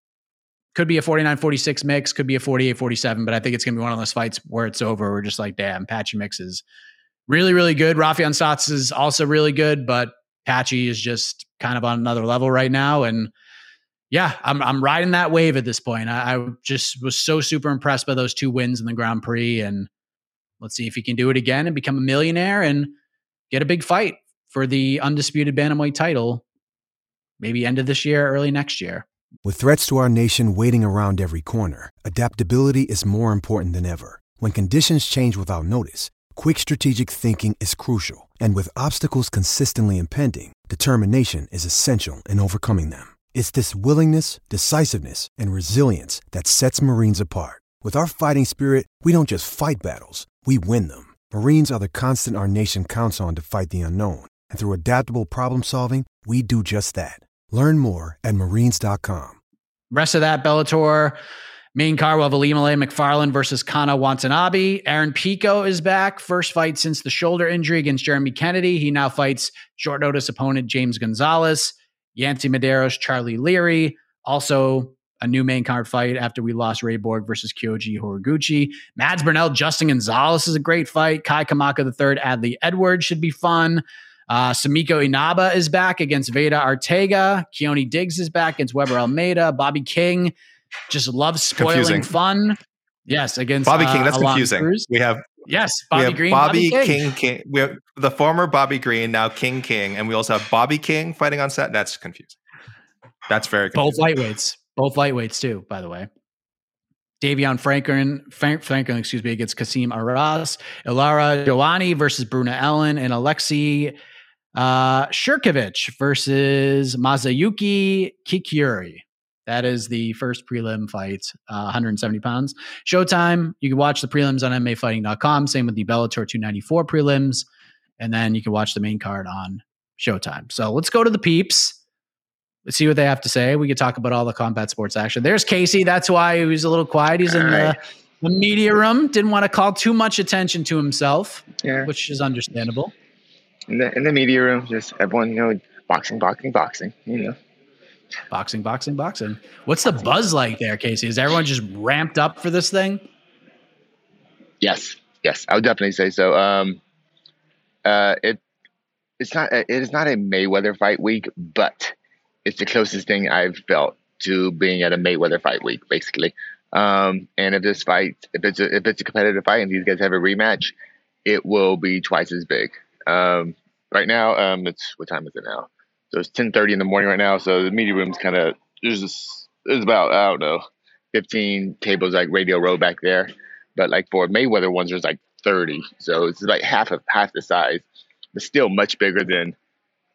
Could be a 49-46 mix, could be a 48-47, but I think it's going to be one of those fights where it's over. We're just like, damn, Patchy Mix is really, really good. Raufeon Stots is also really good, but Patchy is just kind of on another level right now. And yeah, I'm riding that wave at this point. I just was so super impressed by those 2 wins in the Grand Prix, and let's see if he can do it again and become a millionaire and get a big fight for the undisputed bantamweight title, maybe end of this year, early next year. With threats to our nation waiting around every corner, adaptability is more important than ever. When conditions change without notice, quick strategic thinking is crucial. And with obstacles consistently impending, determination is essential in overcoming them. It's this willingness, decisiveness, and resilience that sets Marines apart. With our fighting spirit, we don't just fight battles, we win them. Marines are the constant our nation counts on to fight the unknown. And through adaptable problem solving, we do just that. Learn more at marines.com. Rest of that Bellator main card, we'll have Ilima-Lei Macfarlane versus Kana Watanabe. Aaron Pico is back. First fight since the shoulder injury against Jeremy Kennedy. He now fights short notice opponent James Gonzalez. Yancy Medeiros, Charlie Leary. Also a new main card fight after we lost Ray Borg versus Kyoji Horiguchi. Mads Burnell, Justin Gonzalez is a great fight. Kai Kamaka III, Adley Edwards should be fun. Samiko Inaba is back against Veda Arteaga. Keone Diggs is back against Weber Almeida. Bobby King just loves spoiling fun. Yes, against Bobby King. That's Alon confusing. Cruz. We have Bobby Green, Bobby King. King. We have the former Bobby Green, now King, and we also have Bobby King fighting on set. That's confusing. That's very confusing. Both lightweights too, by the way. Davion Franklin, against Kasim Aras. Ilara Joani versus Bruna Ellen, and Alexei Shurkevich versus Masayuki Kikuri. That is the first prelim fight, 170 pounds. Showtime. You can watch the prelims on MMAfighting.com. Same with the Bellator 294 prelims. And then you can watch the main card on Showtime. So let's go to the peeps. Let's see what they have to say. We could talk about all the combat sports action. There's Casey. That's why he was a little quiet. He's in the media room. Didn't want to call too much attention to himself, which is understandable. In the media room, just everyone, boxing, Boxing. What's the buzz like there, Casey? Is everyone just ramped up for this thing? Yes, I would definitely say so. It is not a Mayweather fight week, but it's the closest thing I've felt to being at a Mayweather fight week, basically. And if this fight, if it's a competitive fight and these guys have a rematch, it will be twice as big. Right now, what time is it now? So it's 10:30 in the morning right now. So the media room's there's about, I don't know, 15 tables like Radio Row back there. But like for Mayweather ones, there's like 30. So it's like half the size, but still much bigger than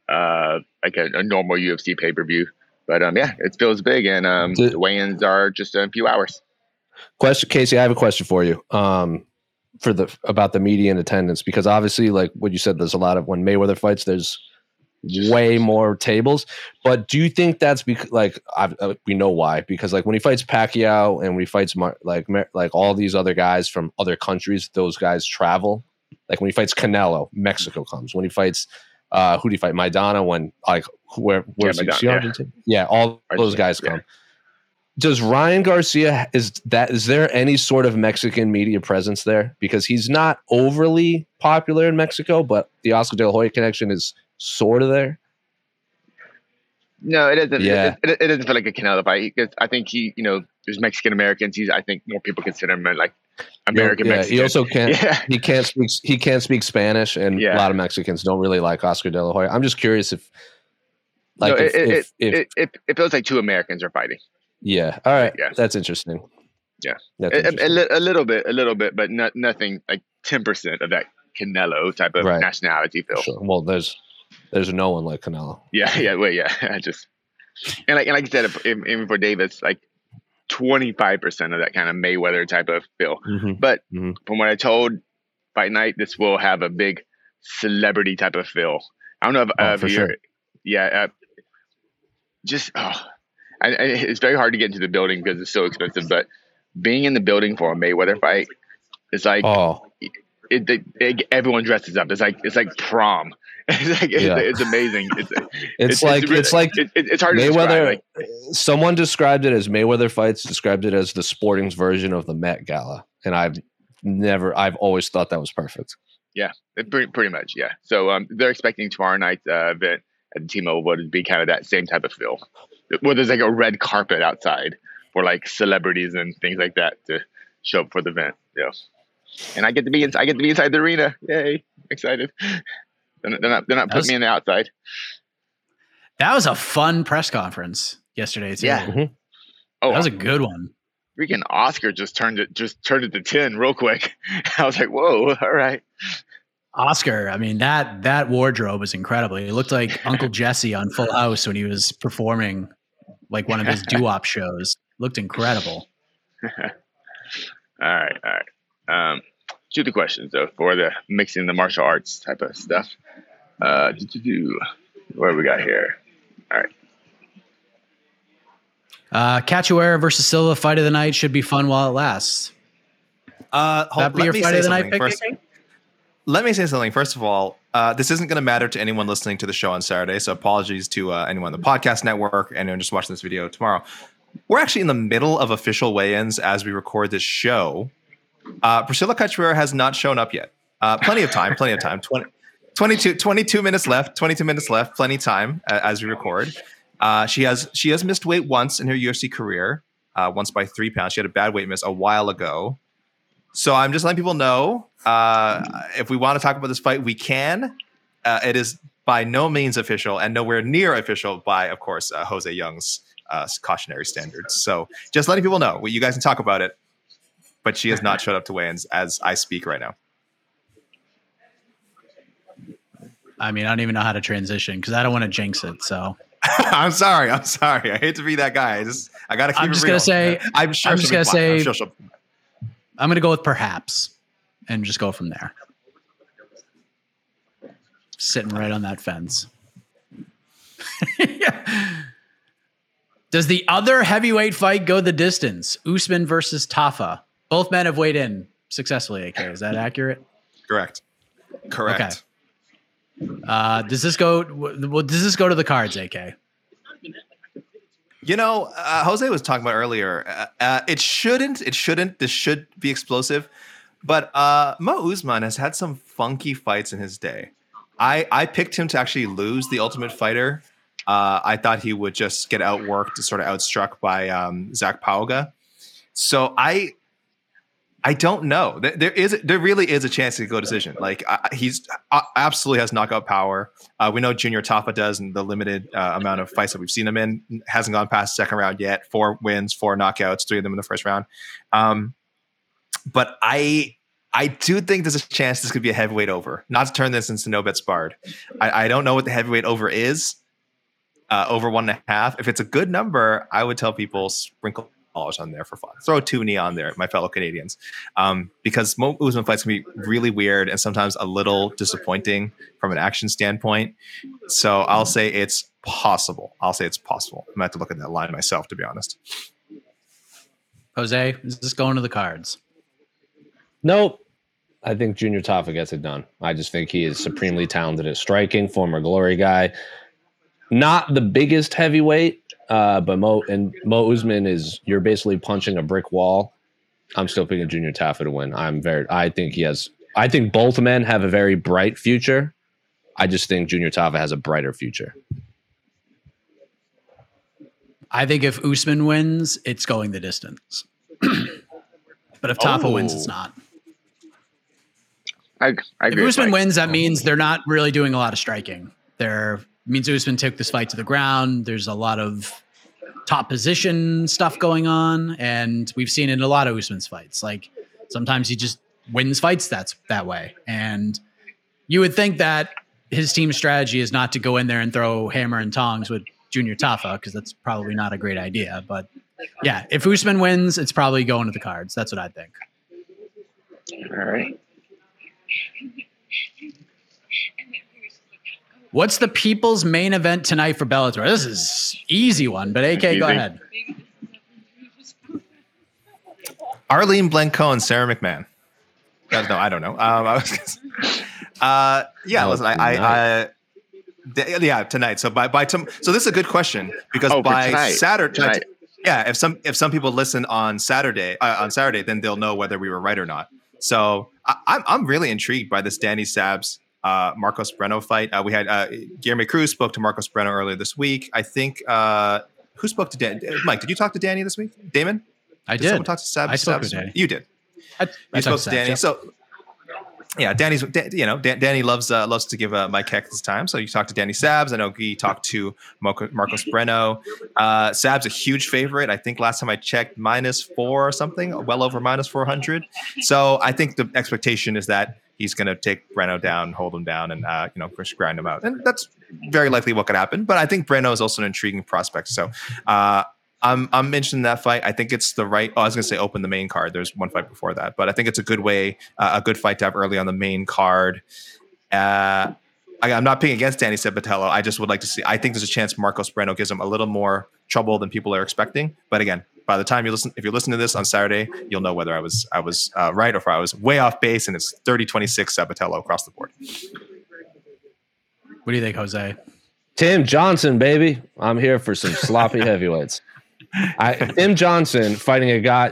like a normal UFC pay-per-view. But yeah, it feels big, and the weigh-ins are just in a few hours. Question, Casey, I have a question for you. About the media in attendance, because obviously, like what you said, there's a lot of, when Mayweather fights, there's way more tables. But do you think that's because, like, we know why? Because like when he fights Pacquiao and when he fights like all these other guys from other countries, those guys travel. Like when he fights Canelo, Mexico comes. When he fights, who do you fight? Maidana. When like where's he? Maidana, yeah, all those guys come. Does Ryan Garcia, is there any sort of Mexican media presence there? Because he's not overly popular in Mexico, but the Oscar De La Hoya connection is sort of there. No, it isn't. Yeah. It doesn't feel like a Canelo fight, because I think there's Mexican Americans. I think more people consider him like American Mexican. He also can't. Yeah. He can't speak Spanish, and a lot of Mexicans don't really like Oscar De La Hoya. I'm just curious if, like, it feels like two Americans are fighting. Yeah. All right. Yeah. That's interesting. Yeah. A little bit, but nothing like 10% of that Canelo type of nationality feel. Sure. Well, there's no one like Canelo. Yeah. Wait. Yeah. And like I said, even for Davis, like 25% of that kind of Mayweather type of feel. Mm-hmm. But from what I told Fight Night, this will have a big celebrity type of feel. I don't know if for sure. Yeah. It's very hard to get into the building because it's so expensive, but being in the building for a Mayweather fight, it's like everyone dresses up. It's like prom. It's amazing. It's hard Mayweather. to describe. Someone described it as Mayweather fights, described it as the Sporting's version of the Met Gala, and I've always thought that was perfect. Yeah, pretty much. Yeah. So they're expecting tomorrow night's event at the T-Mobile to be kind of that same type of feel. Well, there's like a red carpet outside for like celebrities and things like that to show up for the event. Yeah, and I get to be inside the arena. Yay! Excited. They're not putting me in the outside. That was a fun press conference yesterday too. Yeah. Mm-hmm. Oh, that was a good one. Freaking Oscar just turned it to 10 real quick. I was like, whoa! All right. Oscar, I mean, that wardrobe was incredible. It looked like Uncle Jesse on Full House when he was performing like one of his doo-wop shows. Looked incredible. All right. Shoot the questions though for the mixing the martial arts type of stuff. What do we got here? All right. Cachoeira versus Silva fight of the night should be fun while it lasts. That be your fight of the night pick? Let me say something. First of all, this isn't going to matter to anyone listening to the show on Saturday, so apologies to anyone on the podcast network, anyone just watching this video tomorrow. We're actually in the middle of official weigh-ins as we record this show. Priscilla Cachoeira has not shown up yet. Plenty of time. 22 minutes left. Plenty of time as we record. She has missed weight once in her UFC career, once by 3 pounds. She had a bad weight miss a while ago. So I'm just letting people know, if we want to talk about this fight, we can. It is by no means official and nowhere near official by, of course, Jose Young's cautionary standards. So just letting people know, you guys can talk about it, but she has not showed up to weigh-ins as I speak right now. I mean, I don't even know how to transition because I don't want to jinx it. So I'm sorry. I hate to be that guy. I got to keep it real. I'm just going to say, I'm going to go with perhaps and just go from there. Sitting right on that fence. Does the other heavyweight fight go the distance? Usman versus Tafa. Both men have weighed in successfully, AK. Is that accurate? Correct. Okay. Does this go to the cards, AK? Jose was talking about earlier. It shouldn't. This should be explosive. But Mo Usman has had some funky fights in his day. I picked him to actually lose the Ultimate Fighter. I thought he would just get outworked, sort of outstruck by Zach Pauga. So I don't know. There really is a chance to go decision. Like he's absolutely has knockout power. We know Junior Tafa does, and the limited amount of fights that we've seen him in hasn't gone past the second round yet. 4 wins, 4 knockouts, 3 of them in the first round. But I I do think there's a chance this could be a heavyweight over. Not to turn this into no bets barred. I don't know what the heavyweight over is. Over 1.5. If it's a good number, I would tell people sprinkle dollars on there for fun. Throw a toonie on there, my fellow Canadians, because Mo Usman fights can be really weird and sometimes a little disappointing from an action standpoint. So I'll say it's possible. I'm gonna have to look at that line myself, to be honest. Jose, is this going to the cards? Nope. I think Junior Tafa gets it done. I just think he is supremely talented at striking, former Glory guy. Not the biggest heavyweight, but Mo Usman you're basically punching a brick wall. I'm still picking Junior Tafa to win. I think both men have a very bright future. I just think Junior Tafa has a brighter future. I think if Usman wins, it's going the distance. But if Tafa wins, it's not. I agree. If Usman wins, that means they're not really doing a lot of striking. Means Usman took this fight to the ground. There's a lot of top position stuff going on, and we've seen it in a lot of Usman's fights. Like sometimes he just wins fights that way, and you would think that his team's strategy is not to go in there and throw hammer and tongs with Junior Tafa, because that's probably not a great idea. But yeah, if Usman wins, it's probably going to the cards. That's what I think. All right. What's the people's main event tonight for Bellator? This is easy one, but AK, go ahead. Arlene Blencoe and Sarah McMahon. No, I don't know. Listen, tonight. So so this is a good question because by Saturday, if some people listen on Saturday, then they'll know whether we were right or not. So I'm really intrigued by this Danny Sabs Marcos Breno fight. We had Guilherme Cruz spoke to Marcos Breno earlier this week. I think who spoke to Danny? Mike, did you talk to Danny this week? Damon? I did. Someone talk to Sabs? I spoke to Danny. You did. I spoke to Danny. Yeah. So yeah, Danny loves to give Mike Heck his time. So you talked to Danny Sabs. I know he talked to Marcos Breno. Sabs a huge favorite. I think last time I checked -4 or something, well over -400. So I think the expectation is that he's going to take Breno down, hold him down, and grind him out. And that's very likely what could happen. But I think Breno is also an intriguing prospect. So I'm mentioning that fight. I think it's the right. I was going to say open the main card. There's one fight before that, but I think it's a good fight to have early on the main card. I'm not picking against Danny Sabatello. I just would like to see. I think there's a chance Marcos Breno gives him a little more trouble than people are expecting. But again, by the time if you're listening to this on Saturday, you'll know whether I was right or if I was way off base. And it's 30-26 Sabatello across the board. What do you think, Jose? Tim Johnson, baby. I'm here for some sloppy heavyweights. Tim Johnson is fighting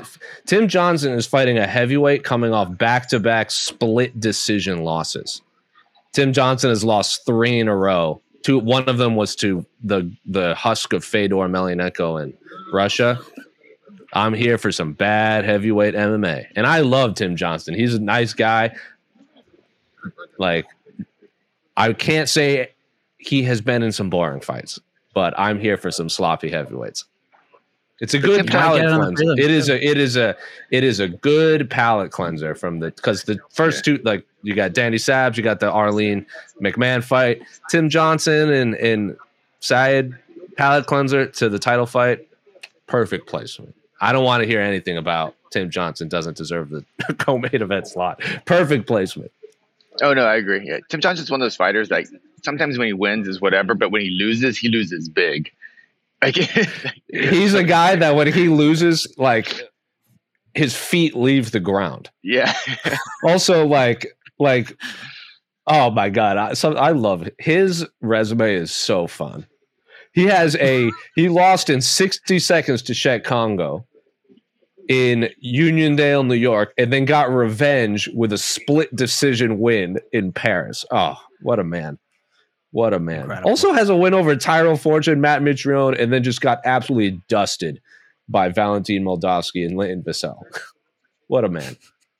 a heavyweight coming off back-to-back split decision losses. Tim Johnson has lost 3 in a row. One of them was to the husk of Fedor Emelianenko in Russia. I'm here for some bad heavyweight MMA. And I love Tim Johnson. He's a nice guy. Like, I can't say he has been in some boring fights, but I'm here for some sloppy heavyweights. It's a good palate cleanser. It is a good palate cleanser because the first two, like you got Danny Sabs, you got the Arlene McMahon fight, Tim Johnson and Syed palate cleanser to the title fight. Perfect placement. I don't want to hear anything about Tim Johnson doesn't deserve the co-main event slot. Perfect placement. Oh no, I agree. Yeah. Tim Johnson's one of those fighters like sometimes when he wins is whatever, but when he loses big. He's a guy that when he loses, like his feet leave the ground. Yeah. Also, like, oh my God. I love it. His resume is so fun. He lost in 60 seconds to Czech Congo in Uniondale, New York, and then got revenge with a split decision win in Paris. Oh, what a man. What a man. Incredible. Also has a win over Tyrell Fortune, Matt Mitrione, and then just got absolutely dusted by Valentin Moldavsky and Leighton Bissell. What a man.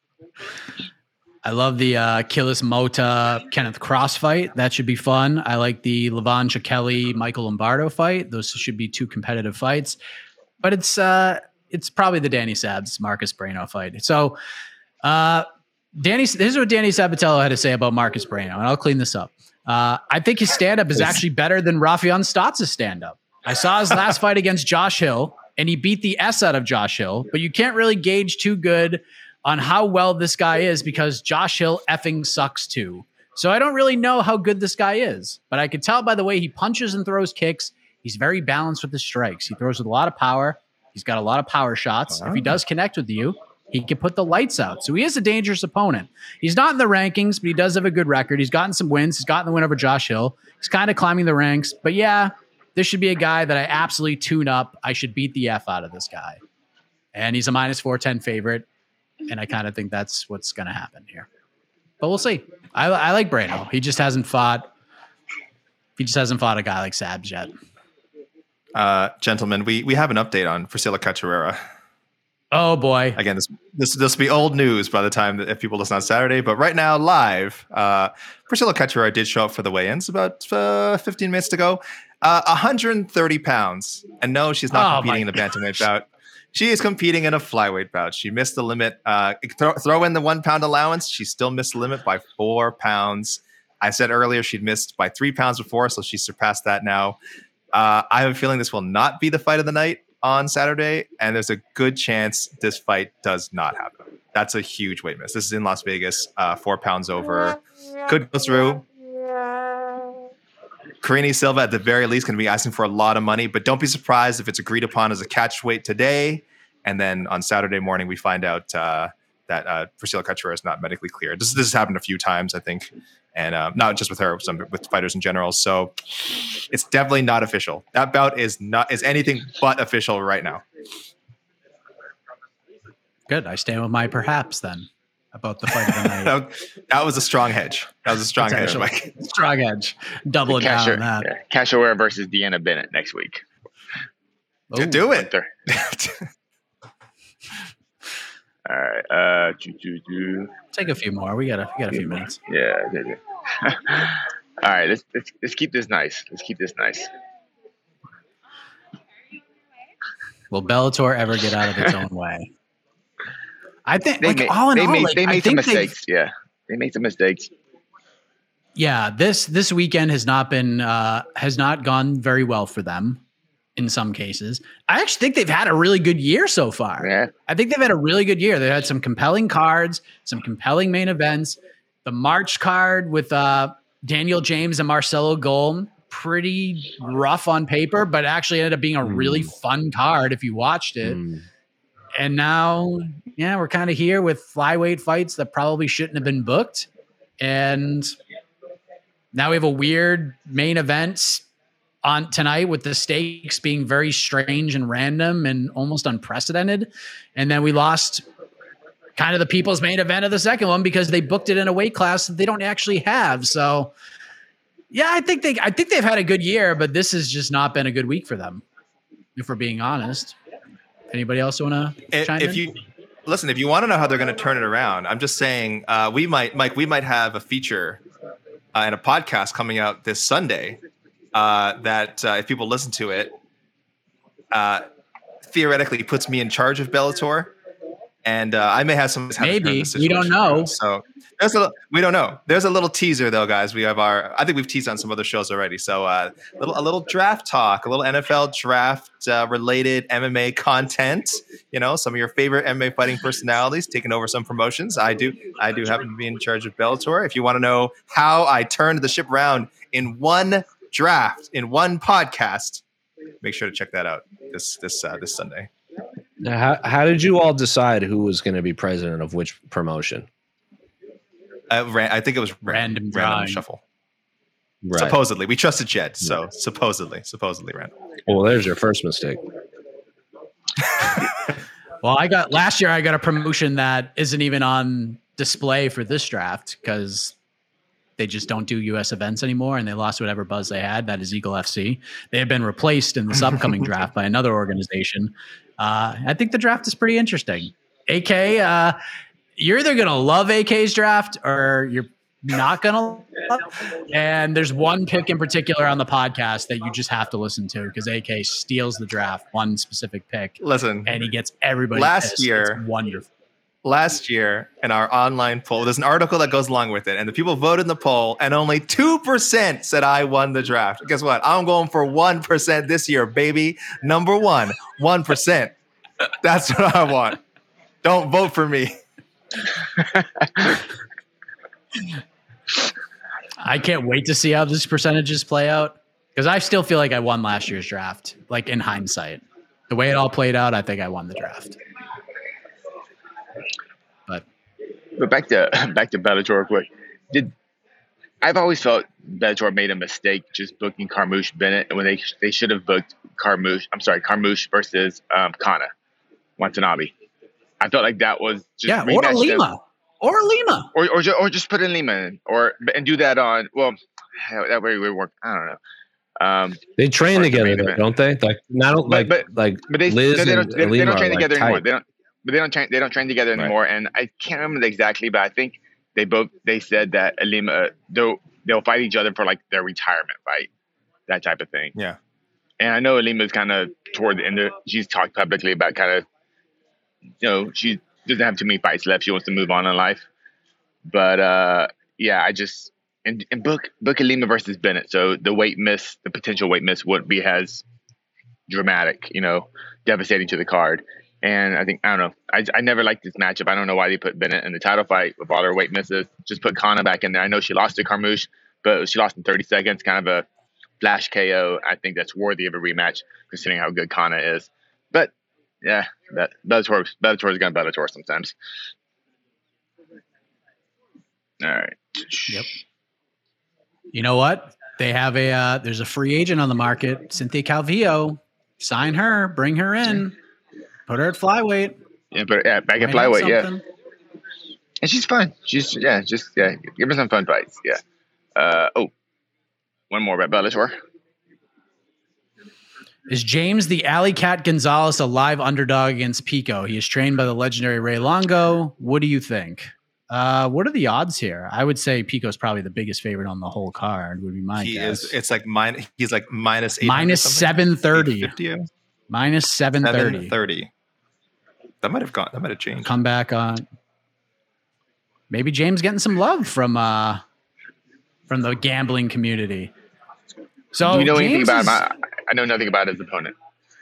I love the Achilles Mota Kenneth Cross fight. That should be fun. I like the Levon Chikeli Michael Lombardo fight. Those should be 2 competitive fights. But it's probably the Danny Sabs Marcus Breno fight. So This is what Danny Sabatello had to say about Marcus Brano, and I'll clean this up. I think his stand-up is actually better than Rafion Stotts' stand-up. I saw his last fight against Josh Hill, and he beat the S out of Josh Hill, but you can't really gauge too good on how well this guy is because Josh Hill effing sucks too. So I don't really know how good this guy is, but I could tell by the way he punches and throws kicks. He's very balanced with his strikes. He throws with a lot of power. He's got a lot of power shots. If he does connect with you, he can put the lights out. So he is a dangerous opponent. He's not in the rankings, but he does have a good record. He's gotten some wins. He's gotten the win over Josh Hill. He's kind of climbing the ranks. But yeah, this should be a guy that I absolutely tune up. I should beat the F out of this guy. And he's a minus 410 favorite. And I kind of think that's what's going to happen here. But we'll see. I like Brano. He just hasn't fought a guy like Sabs yet. Gentlemen, we have an update on Priscilla Cachoeira. Oh boy! Again, this will be old news by the time that if people listen on Saturday. But right now, live, Priscilla Cachoeira did show up for the weigh-ins about 15 minutes ago. 130 pounds, and no, she's not competing in a bantamweight bout. She is competing in a flyweight bout. She missed the limit. Throw in the 1 pound allowance. She still missed the limit by 4 pounds. I said earlier she'd missed by 3 pounds before, so she surpassed that now. I have a feeling this will not be the fight of the night on Saturday, and there's a good chance this fight does not happen. That's a huge weight miss. This is in Las Vegas, 4 pounds over. Could go through. Karine Silva, at the very least, going to be asking for a lot of money, but don't be surprised if it's agreed upon as a catch weight today, and then on Saturday morning we find out that Priscilla Cachoeira is not medically cleared. This has happened a few times, I think, and not just with her, with fighters in general. So it's definitely not official. That bout is anything but official right now. Good. I stand with my perhaps then about the fight of the night. That was a strong hedge. That was a strong hedge, Mike. Strong hedge. Double it down on that. Yeah. Cachoeira versus Deanna Bennett next week. Do it. All right. Take a few more. We got a few minutes. Yeah. All right. Let's keep this nice. Will Bellator ever get out of its own way? I think they made some mistakes. Yeah, they made some mistakes. Yeah, this weekend has not gone very well for them in some cases. I actually think they've had a really good year so far. Yeah. I think they've had a really good year. They've had some compelling cards, some compelling main events. The March card with Daniel James and Marcelo Golm, pretty rough on paper, but actually ended up being a really fun card if you watched it. And now, yeah, we're kind of here with flyweight fights that probably shouldn't have been booked. And now we have a weird main event on tonight with the stakes being very strange and random and almost unprecedented. And then we lost kind of the people's main event of the second one because they booked it in a weight class that they don't actually have. So yeah, I think they've had a good year, but this has just not been a good week for them, if we're being honest. Anybody else want to chime in? If you want to know how they're going to turn it around, I'm just saying we might have a feature and a podcast coming out this Sunday that if people listen to it, theoretically puts me in charge of Bellator, and I may have some. Maybe we don't know. So we don't know. There's a little teaser though, guys. We have I think we've teased on some other shows already. So a little draft talk, a little NFL draft related MMA content. You know, some of your favorite MMA fighting personalities taking over some promotions. I do happen to be in charge of Bellator. If you want to know how I turned the ship around in one draft, in one podcast, make sure to check that out this Sunday. Now, how did you all decide who was going to be president of which promotion? I think it was random shuffle. Right. Supposedly, we trusted Jed, so supposedly random. Well, there's your first mistake. Well, last year I got a promotion that isn't even on display for this draft because they just don't do U.S. events anymore, and they lost whatever buzz they had. That is Eagle FC. They have been replaced in this upcoming draft by another organization. I think the draft is pretty interesting. AK, you're either going to love AK's draft or you're not going to love it. And there's one pick in particular on the podcast that you just have to listen to because AK steals the draft, one specific pick. Listen, and he gets everybody last pissed. year. It's wonderful. last year in our online poll. There's an article that goes along with it, and the people voted in the poll, and only 2% said I won the draft. Guess what? I'm going for 1% this year, baby. Number 1%. That's what I want. Don't vote for me. I can't wait to see how these percentages play out, because I still feel like I won last year's draft. Like, in hindsight, the way it all played out, I think I won the draft. But back to Bellator real quick. I've always felt Bellator made a mistake just booking Carmouche Bennett when they should have booked Carmouche versus Kana Watanabe. I felt like that was just or Lima, or just put in Lima in, and do that on. Well, that way it would work. I don't know. They train together, though, don't they? Like not like Liz they don't train together anymore. They don't They don't train together anymore. Right. And I can't remember exactly, but I think they said that Lima they'll fight each other for like their retirement fight, that type of thing. Yeah. And I know Lima's kind of toward the end of. She's talked publicly about kind of, she doesn't have too many fights left. She wants to move on in life. But I just and book a Lima versus Bennett. So the potential weight miss wouldn't be as dramatic, devastating to the card. And I don't know. I never liked this matchup. I don't know why they put Bennett in the title fight with all her weight misses. Just put Kana back in there. I know she lost to Carmouche, but she lost in 30 seconds, kind of a flash KO. I think that's worthy of a rematch, considering how good Kana is. But yeah, Bellator is going to Bellator sometimes. All right. Yep. You know what? They have there's a free agent on the market, Cynthia Calvillo. Sign her, bring her in. Put her at flyweight. Yeah, back at flyweight, yeah. And she's fun. Give her some fun fights, yeah. One more about Bellator. Is James the Alley Cat Gonzalez a live underdog against Pico? He is trained by the legendary Ray Longo. What do you think? What are the odds here? I would say Pico's probably the biggest favorite on the whole card. Would be my guess. It's like he's like minus 730. Minus 730. 730. That might have changed. Come back on. Maybe James getting some love from the gambling community. So do you know anything about him? I know nothing about his opponent.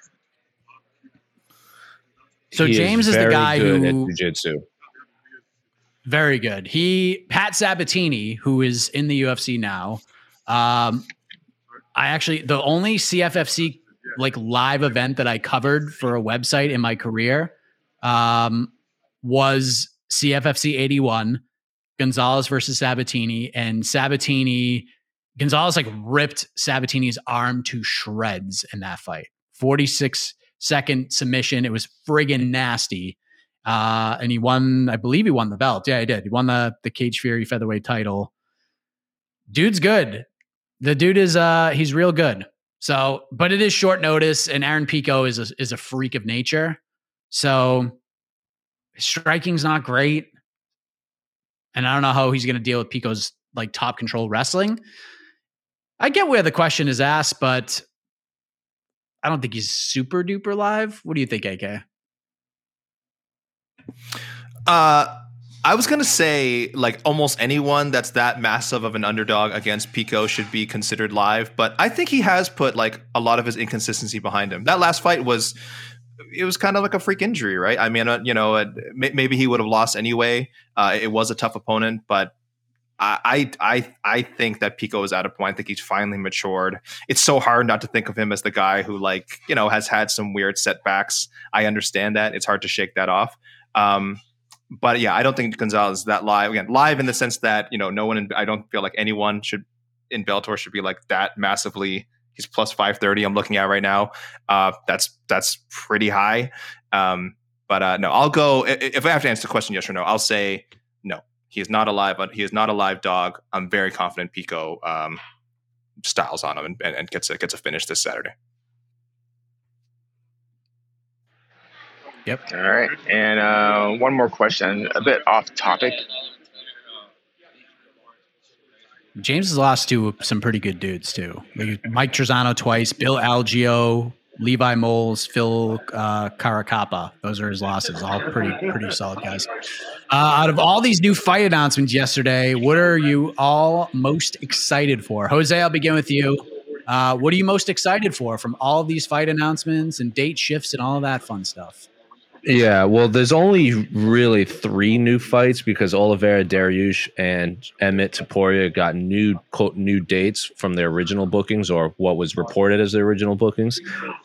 So James is the guy who at jiu-jitsu. Very good. Pat Sabatini, who is in the UFC now. The only CFFC like live event that I covered for a website in my career was CFFC 81, Gonzalez versus Sabatini, and Gonzalez like ripped Sabatini's arm to shreds in that fight. 46-second submission. It was friggin' nasty. And he won, I believe he won the belt. Yeah, he did. He won the Cage Fury featherweight title. Dude's good. The dude is he's real good. So, but it is short notice, and Aaron Pico is a freak of nature. So his striking's not great. And I don't know how he's going to deal with Pico's like top control wrestling. I get where the question is asked, but I don't think he's super duper live. What do you think, AK? I was going to say like almost anyone that's that massive of an underdog against Pico should be considered live, but I think he has put like a lot of his inconsistency behind him. That last fight was kind of like a freak injury, right? I mean, maybe he would have lost anyway. It was a tough opponent, but I think that Pico is at a point. I think he's finally matured. It's so hard not to think of him as the guy who has had some weird setbacks. I understand that. It's hard to shake that off. But yeah, I don't think Gonzalez is that live. Again, live in the sense that, no one, I don't feel like anyone in Bellator should be like that massively. He's plus 530. I'm looking at right now. That's pretty high. But no, I'll go. If I have to answer the question, yes or no, I'll say no. He is not alive, but he is not a live dog. I'm very confident Pico styles on him and gets a finish this Saturday. Yep. All right. And one more question, a bit off topic. James has lost to some pretty good dudes too. Like Mike Trezano twice, Bill Algeo, Levi Moles, Phil Caracappa. Those are his losses. All pretty solid guys. Out of all these new fight announcements yesterday, what are you all most excited for? Jose, I'll begin with you. What are you most excited for from all of these fight announcements and date shifts and all of that fun stuff? Yeah, well, there's only really 3 new fights because Oliveira, Dariush, and Emmett Topuria got new dates from their original bookings, or what was reported as their original bookings.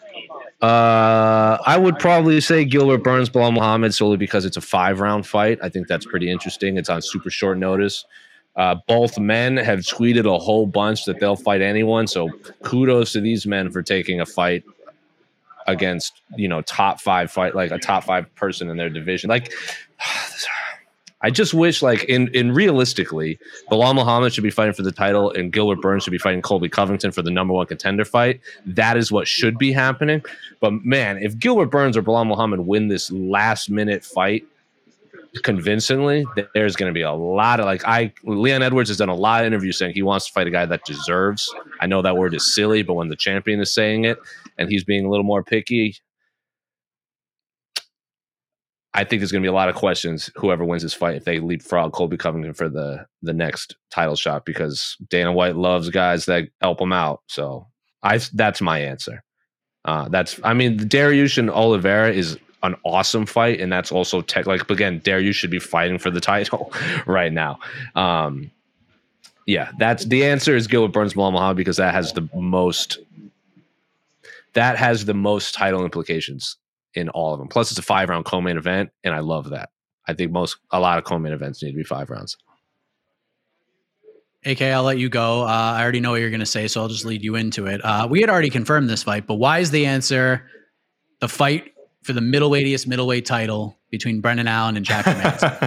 I would probably say Gilbert Burns, Bilal Muhammad, solely because it's a 5-round fight. I think that's pretty interesting. It's on super short notice. Both men have tweeted a whole bunch that they'll fight anyone. So kudos to these men for taking a fight against, top 5 fight, like a top 5 person in their division. Like, I just wish, like, in realistically, Bilal Muhammad should be fighting for the title and Gilbert Burns should be fighting Colby Covington for the number 1 contender fight. That is what should be happening. But man, if Gilbert Burns or Bilal Muhammad win this last minute fight convincingly, there's going to be a lot of Leon Edwards has done a lot of interviews saying he wants to fight a guy that deserves. I know that word is silly, but when the champion is saying it and he's being a little more picky, I think there's going to be a lot of questions whoever wins this fight if they leapfrog Colby Covington for the next title shot, because Dana White loves guys that help him out. So that's my answer. Dariush and Oliveira is an awesome fight, and that's also again, Dariush should be fighting for the title right now. That's the answer is Gilbert Burns, Bilal Muhammad, because that has the most title implications in all of them. Plus, it's a 5-round co-main event, and I love that. I think a lot of co-main events need to be 5 rounds. AK, I'll let you go. I already know what you're going to say, so I'll just lead you into it. We had already confirmed this fight, but why is the answer the fight for the middleweight title between Brendan Allen and Jack Hermansson?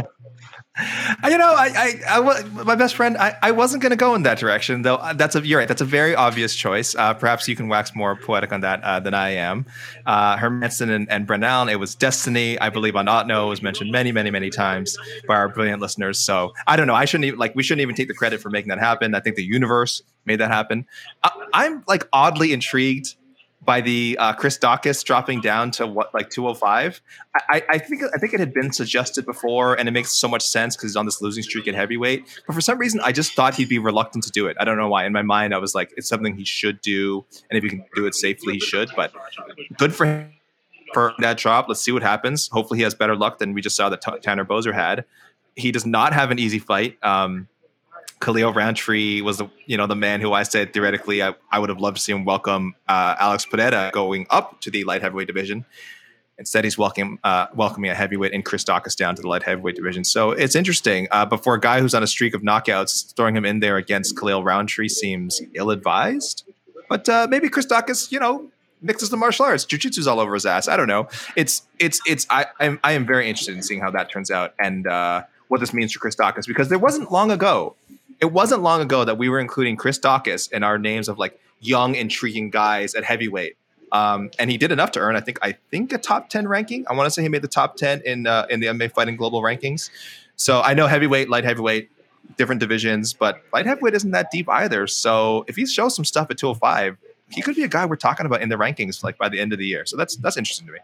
My best friend, I wasn't going to go in that direction, though. You're right. That's a very obvious choice. Perhaps you can wax more poetic on that than I am. Hermansson and Brendan Allen, it was destiny. I believe on Otno. It was mentioned many, many, many times by our brilliant listeners. So I don't know. We shouldn't even take the credit for making that happen. I think the universe made that happen. I'm oddly intrigued by the Chris Daukaus dropping down to 205. I think it had been suggested before, and it makes so much sense because he's on this losing streak at heavyweight. But for some reason, I just thought he'd be reluctant to do it. I don't know why. In my mind, I was like, it's something he should do, and if he can do it safely, he should. But good for him for that drop. Let's see what happens. Hopefully, he has better luck than we just saw that Tanner Boser had. He does not have an easy fight. Khalil Roundtree was the man who I said theoretically I would have loved to see him welcome Alex Pereira going up to the light heavyweight division. Instead, he's welcoming a heavyweight in Chris Daukaus down to the light heavyweight division. So it's interesting. But for a guy who's on a streak of knockouts, throwing him in there against Khalil Roundtree seems ill-advised. But maybe Chris Daukaus, mixes the martial arts. Jiu-jitsu's all over his ass. I don't know. I am very interested in seeing how that turns out and what this means for Chris Daukaus, because it wasn't long ago that we were including Chris Daukaus in our names of young, intriguing guys at heavyweight. And he did enough to earn, I think a top 10 ranking. I want to say he made the top 10 in the MMA Fighting Global rankings. So I know heavyweight, light heavyweight, different divisions, but light heavyweight isn't that deep either. So if he shows some stuff at 205, he could be a guy we're talking about in the rankings by the end of the year. So that's interesting to me.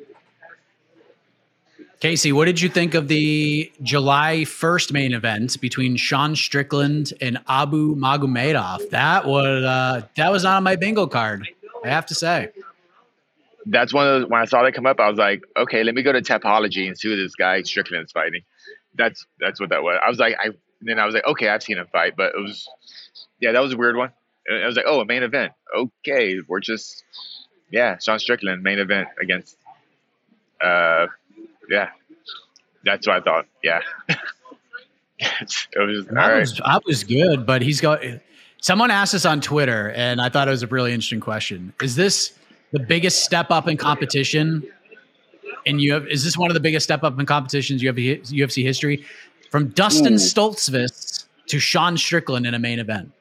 Casey, what did you think of the July 1st main event between Sean Strickland and Abu Magomedov? That was not on my bingo card, I have to say. That's one of those, when I saw that come up, I was like, okay, let me go to Tapology and see who this guy Strickland is fighting. That's what that was. I was like, okay, I've seen him fight, but it was, that was a weird one. I was like, oh, a main event. Okay, Sean Strickland main event against, that's what I thought. Yeah. It was all right. I was good, but someone asked us on Twitter, and I thought it was a really interesting question. Is this the biggest step up in competition? Is this one of the biggest step up in competitions UFC history? From Dustin Stoltzfus to Sean Strickland in a main event.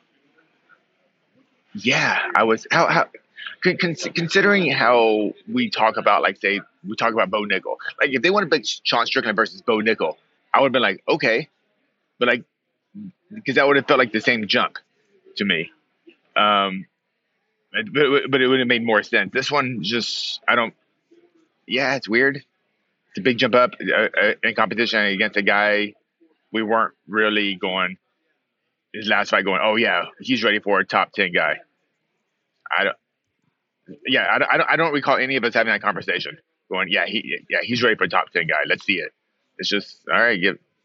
Yeah, I was considering how we talk about, we talk about Bo Nickel. If they want to put Sean Strickland versus Bo Nickel, I would have been like, okay, but because that would have felt like the same junk to me. And but it would have made more sense. This one just, it's weird. It's a big jump up in competition against a guy we weren't really going, his last fight going, oh yeah, he's ready for a top 10 guy. I don't recall any of us having that conversation going, he's ready for a top 10 guy. Let's see it. It's just, all right,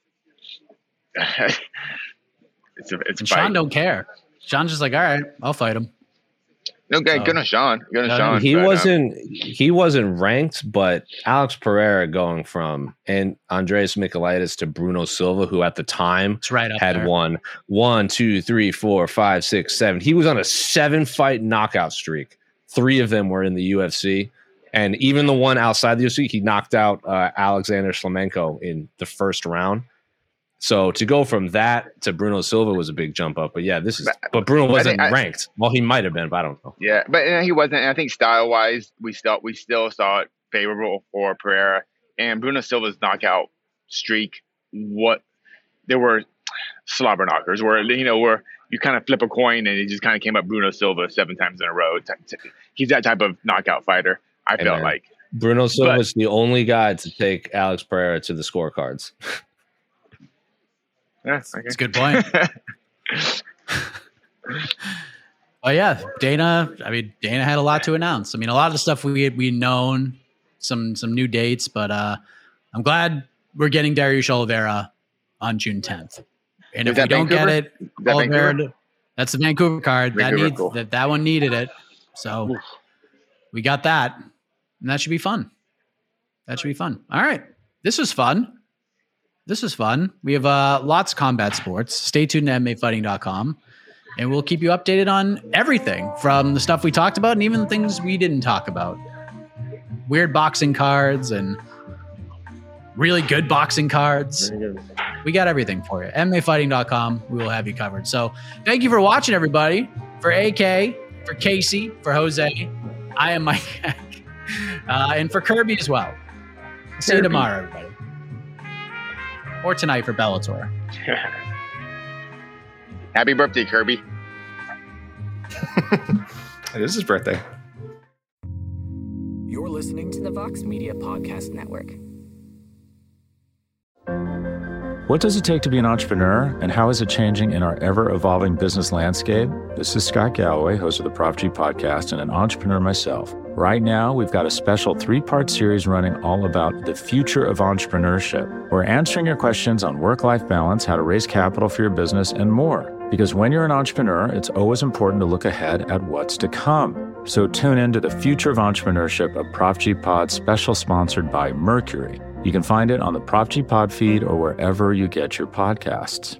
it's a Sean don't care. Sean's just like, all right, I'll fight him. Okay, good on Sean. He wasn't ranked, but Alex Pereira going from Andreas Michailidis to Bruno Silva, who at the time had won 1, 2, 3, 4, 5, 6, 7. He was on a 7-fight knockout streak. 3 of them were in the UFC. And even the one outside the UFC, he knocked out Alexander Shlemenko in the first round. So to go from that to Bruno Silva was a big jump up. But yeah, but Bruno wasn't ranked. Well, he might have been, but I don't know. Yeah, but he wasn't. And I think style wise, we still saw it favorable for Pereira and Bruno Silva's knockout streak. There were slobber knockers where you kind of flip a coin and it just kind of came up Bruno Silva 7 times in a row. He's that type of knockout fighter. I felt like Bruno Silva was the only guy to take Alex Pereira to the scorecards. Yeah, okay. That's a good point. Oh yeah, Dana had a lot to announce. I mean, a lot of the stuff we known, some new dates, but I'm glad we're getting Dariush Oliveira on June 10th. And if we don't get it, Oliveira, that's the Vancouver card. That one needed it. So we got that. And that should be fun. All right. This was fun. We have lots of combat sports. Stay tuned to MMAfighting.com, and we'll keep you updated on everything from the stuff we talked about and even the things we didn't talk about. Weird boxing cards and really good boxing cards. We got everything for you. MMAfighting.com. We will have you covered. So thank you for watching, everybody. For AK, for Casey, for Jose, I am Mike Heck. And for Kirby as well. See you tomorrow, everybody. Or tonight for Bellator. Happy birthday, Kirby. It is his birthday. You're listening to the Vox Media Podcast Network. What does it take to be an entrepreneur, and how is it changing in our ever-evolving business landscape? This is Scott Galloway, host of the Prop G podcast and an entrepreneur myself. Right now, we've got a special 3-part series running all about the future of entrepreneurship. We're answering your questions on work-life balance, how to raise capital for your business, and more. Because when you're an entrepreneur, it's always important to look ahead at what's to come. So tune in to the Future of Entrepreneurship, a Prop G pod special sponsored by Mercury. You can find it on the Prop G Pod feed or wherever you get your podcasts.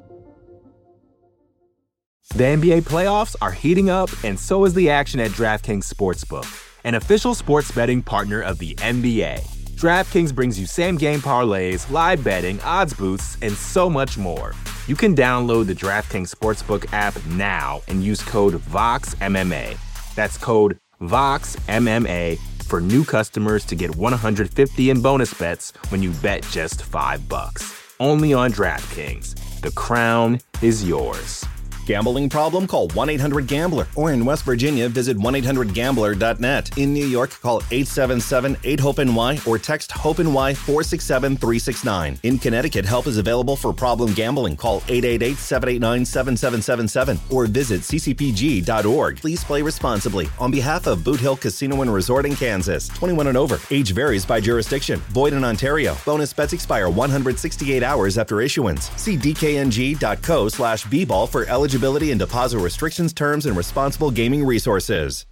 The NBA playoffs are heating up, and so is the action at DraftKings Sportsbook, an official sports betting partner of the NBA. DraftKings brings you same-game parlays, live betting, odds boosts, and so much more. You can download the DraftKings Sportsbook app now and use code VOXMMA. That's code VOXMMA for new customers to get $150 in bonus bets when you bet just $5. Only on DraftKings. The crown is yours. Gambling problem? Call 1-800-GAMBLER. Or in West Virginia, visit 1-800-GAMBLER.net. In New York, call 877-8-HOPE-NY or text HOPE-NY 467-369. In Connecticut, help is available for problem gambling. Call 888-789-7777 or visit ccpg.org. Please play responsibly. On behalf of Boot Hill Casino and Resort in Kansas, 21 and over. Age varies by jurisdiction. Void in Ontario. Bonus bets expire 168 hours after issuance. See dkng.co/bball for eligibility and deposit restrictions, terms, and responsible gaming resources.